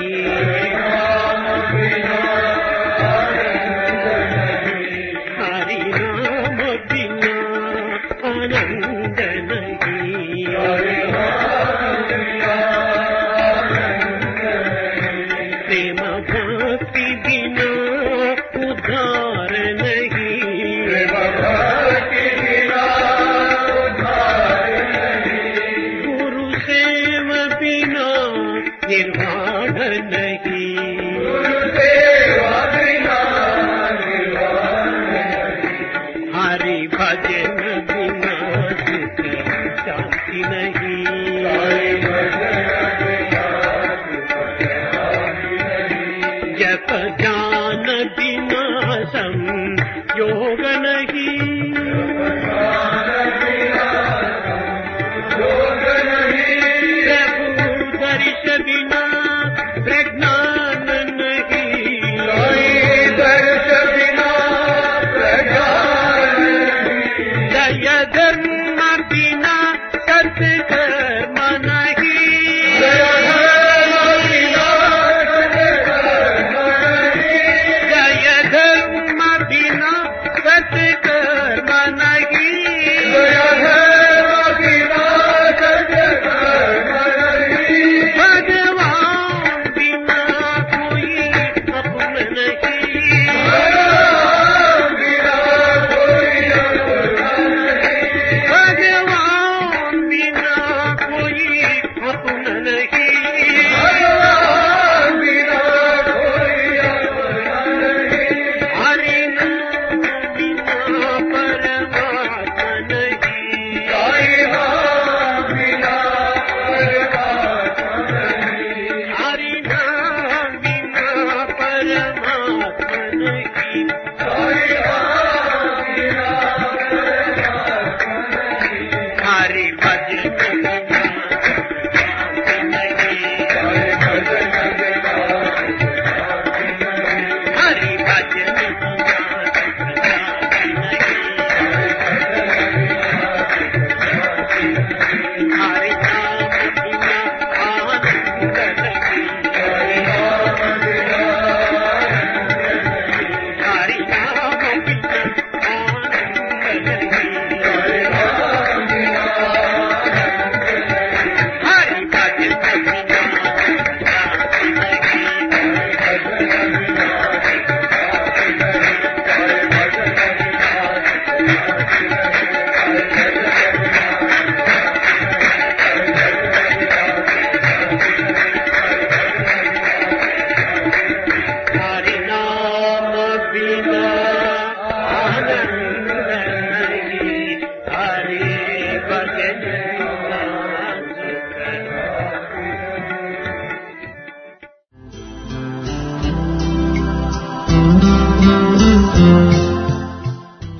హరి నామ బినా ఆనంద నహీ, ప్రేమ భక్తి బినా ఉద్ధార నహీ, గురు సేవ బినా నిర్వాణ నహీ, हरि भजन बिना सुख शांति नहीं, जप ज्ञान बिना संयोग नहीं, प्रभु दर्श बिना प्रज्ञान नहीं, दया धर्म बिना सत्कर्म नहीं, दया धर्म बिना सत्कर्म नहीं, भगवान बिना कोई अपना नहीं, भगवान बिना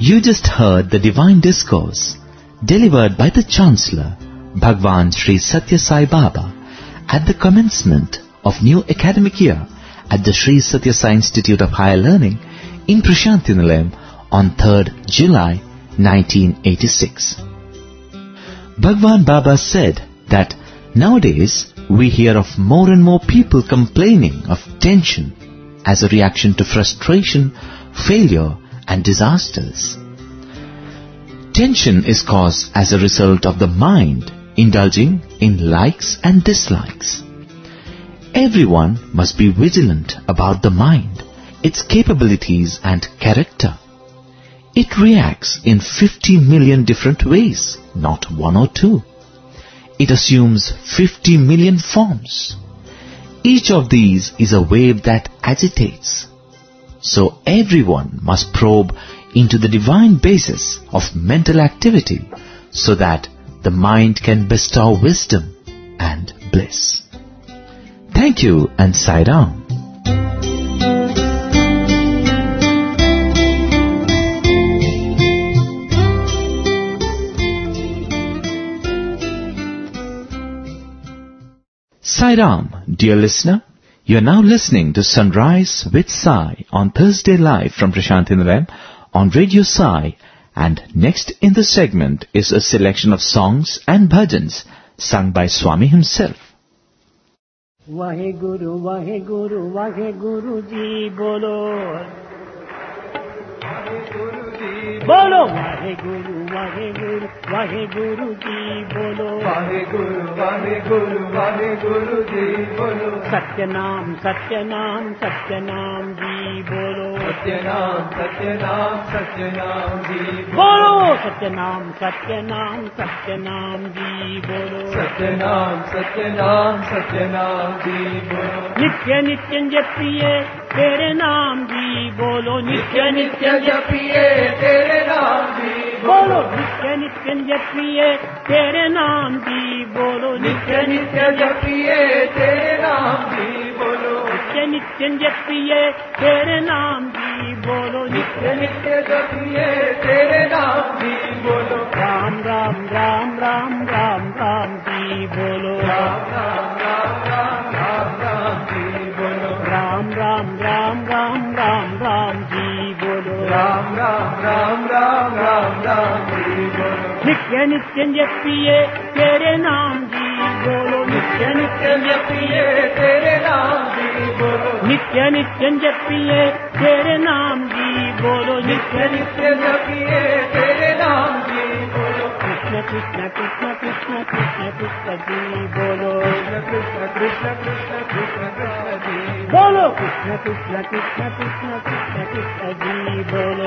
You just heard the divine discourse delivered by the Chancellor, Bhagwan Sri Sathya Sai Baba, at the commencement of new academic year at the Sri Sathya Sai Institute of Higher Learning in Prashanthi Nilayam on 3rd July 1986. Bhagwan Baba said that nowadays we hear of more and more people complaining of tension as a reaction to frustration, failure and disasters. Tension is caused as a result of the mind indulging in likes and dislikes. Everyone must be vigilant about the mind, its capabilities and character. It reacts in 50 million different ways, not one or two. It assumes 50 million forms. Each of these is a wave that agitates. So everyone must probe into the divine basis of mental activity so that the mind can bestow wisdom and bliss. Thank you and Sai Ram. Sai Ram, dear listener, you are now listening to Sunrise with Sai on Thursday live from Prashanthi Nilayam on Radio Sai, and next in the segment is a selection of songs and bhajans sung by Swami himself. Vaheguru, Vaheguru, Vaheguru Ji Bolo. बोलो वाहे गुरु वाहे गुरु जी बोलो वाहे गुरु जी बोलो सत्यनाम सत्यनाम सत्यनाम जी बोलो सत्यनाम जी बोलो सत्यनाम सत्यनाम सत्यनाम जी बोलो सत्यनाम जी बोलो नित्य नित्य जपिए तेरे नाम जी बोलो नित्य नित्य जपिए तेरे नाम जी बोलो नित्य नित्य जपिए तेरे नाम जी बोलो नित्य नित्य जपिए तेरे नाम जी बोलो नित्य नित्य जपिए तेरे नाम जी बोलो नित्य नित्य जपिए तेरे नाम जी बोलो राम राम राम राम राम राम जी बोलो राम जी बोलो राम राम राम राम राम राम जी बोलो राम जी बोलो नित्य नित्य जपिए तेरे नाम जी बोलो नित्य नित्य जपिए तेरे नाम जी बोलो नित्य नित्य जपिए तेरे नाम जी बोलो नित्य नित्य जपिए तेरे नाम जी बोलो कृष्ण कृष्ण कृष्ण कृष्ण कृष्ण कृष्ण जी बोलो कृष्ण कृष्ण कृष्ण कृष्ण कृष्ण जी बोलो कृष्ण कृष्ण कृष्ण कृष्ण कृष्ण कृष्ण जी बोलो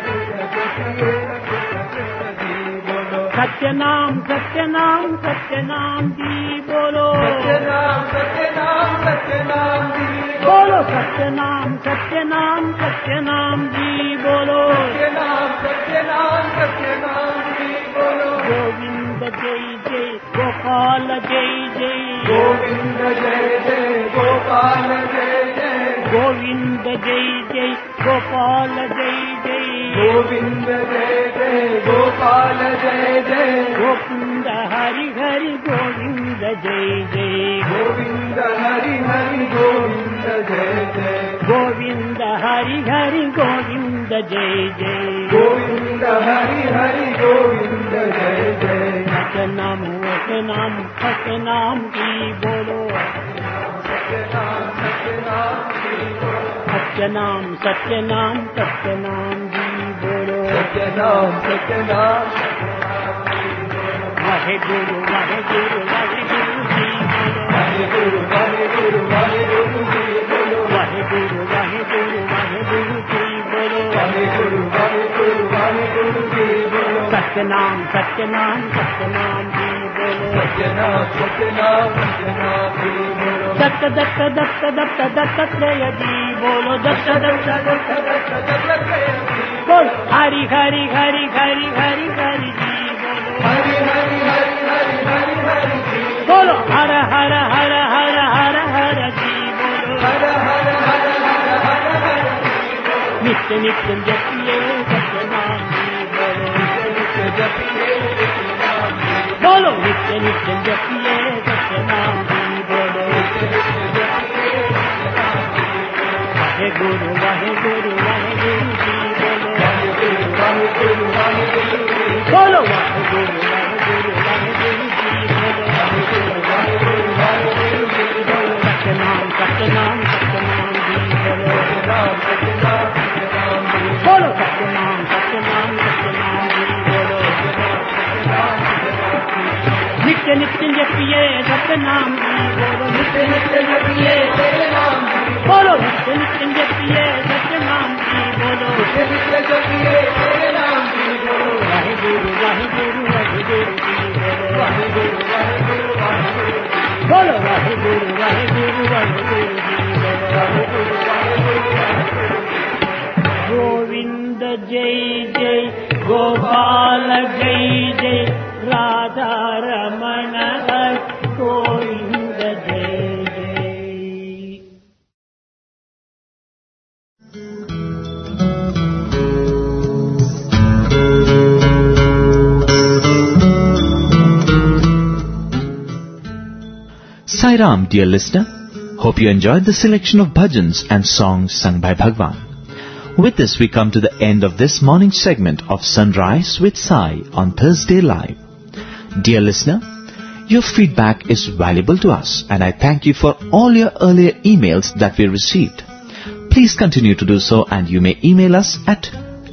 सत्यनाम सत्यनाम सत्यनाम जी बोलो सत्यनाम जी बोलो सत्यनाम सत्यनाम सत्यनाम जी बोलो सत्यनाम जी बोलो गोविंद जय जय गोपाल जय जय गोविंद जय जय गोपाल जय जय गोविंद जय जय गोपाल जय जय गोविंद जय जय गोपाल जय जय गोविंद हरि हरि गोविंद जय जय गोविंद हरि हरि गोविंद जय जय गोविंद हरि हरि गोविंद जय जय गोविंद हरि हरि गोविंद जय जय सत्यनाम सत्यनाम जी बोलो सत्यनाम सत्यनाम सत्यनाम जी बोलो सत्यनाम वाहे गुरु जी बोलो वाहे गुरु जी बोलो वाहे गुरु जी बोलो सत्यनाम सत्यनाम सत्यनाम जी बोलो सत्यनाम जी बोलो दत्त दत्त दत्त दत्त दत्तात्रेय जी बोलो दत्त दत्त दत्त बोल हरि हरि हरि हरि हरि हरि जी बोलो हरि हरि हरि हरि हरि हरि जी बोलो हर हर हर हर हर हर जी बोलो हर हर हर हर हर हर नित्य नित्य जपिए सत्यनाम जी नित्य जपिए सत्य नाम जी बोलो वाहे गुरु वाहे गुरु वाहे गुरु जी बोलो बोलो वाहे गुरु वाहे गुरु वाहे गुरु जी बोलो सत्य नाम जी बोलो बोलो सत्य नाम जी बोलो नित्य नित्य जपिए सत्य नाम जी बोलो नित्य नित्य जपिए सत्य नाम बोलो नित्य नित्य जपिए सत्य नाम जी बोलो नित्य नित्य जपिए सत्य नाम जी बोलो वाहे गुरु वाहे गुरु वाहे गुरु जी बोलो वाहे गुरु वाहे गुरु वाहे गुरु बोलो वाहे गुरु वाहे गुरु वाहे गुरु जी बोलो वाहे गुरु वाहे गुरु वाहे गुरु गोविंद जय जय गोपाल जय जय राधा रमण गोविंद जय जय Sai Ram, dear listener. Hope you enjoyed the selection of bhajans and songs sung by Bhagwan. With this, we come to the end of this morning segment of Sunrise with Sai on Thursday Live. Dear listener, your feedback is valuable to us, and I thank you for all your earlier emails that we received. Please continue to do so, and you may email us at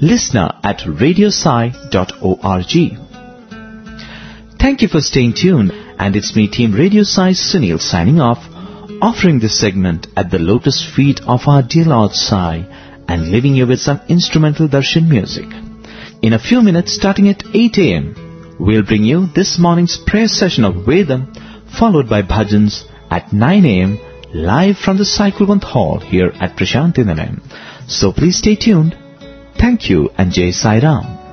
listener@radiosai.org. Thank you for staying tuned, and it's me, Team Radio Sai Sunil, signing off, offering this segment at the lotus feet of our dear Lord Sai, and leaving you with some instrumental darshan music. In a few minutes, starting at 8 a.m., we'll bring you this morning's prayer session of Vedam, followed by bhajans at 9 a.m. live from the Sai Kulwant Hall here at Prashanti Nilayam. So please stay tuned. Thank you and Jai Sai Ram.